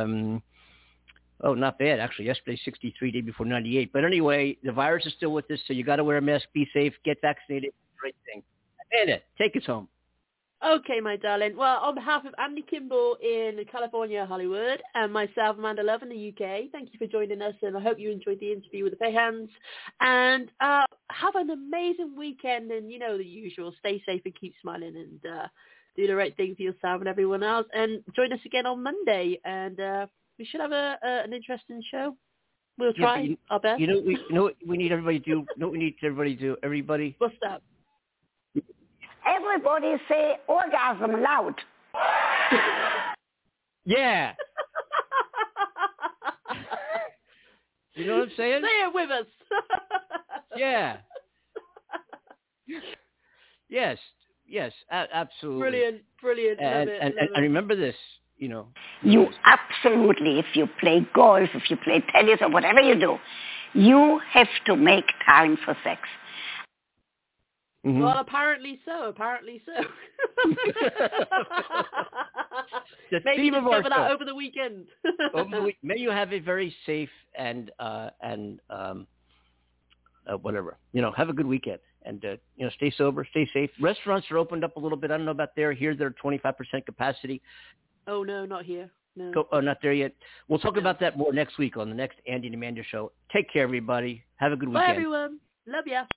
not bad, actually. Yesterday, 63, day before 98. But anyway, the virus is still with us, so you got to wear a mask, be safe, get vaccinated. Great thing. Amanda, take us home. Okay, my darling. Well, on behalf of Andy Kimball in California, Hollywood, and myself, Amanda Love in the UK, thank you for joining us, and I hope you enjoyed the interview with the Payhans. And have an amazing weekend, and the usual. Stay safe and keep smiling, and do the right thing for yourself and everyone else. And join us again on Monday, and we should have an interesting show. We'll try our best. You know what we need everybody to do? Everybody. What's that? Everybody say orgasm loud. Yeah. You know what I'm saying? Say it with us. Yeah. Yes, absolutely. Brilliant. And Love it. remember this, you know. You absolutely, if you play golf, if you play tennis or whatever you do, you have to make time for sex. Mm-hmm. Well, apparently so. Maybe discover that over the weekend. May you have a very safe and whatever. You know, have a good weekend. And, you know, stay sober, stay safe. Restaurants are opened up a little bit. I don't know about there. Here, they're 25% capacity. Oh, no, not here. No. Not there yet. We'll talk about that more next week on the next Andy and Amanda show. Take care, everybody. Have a good weekend. Bye, everyone. Love ya.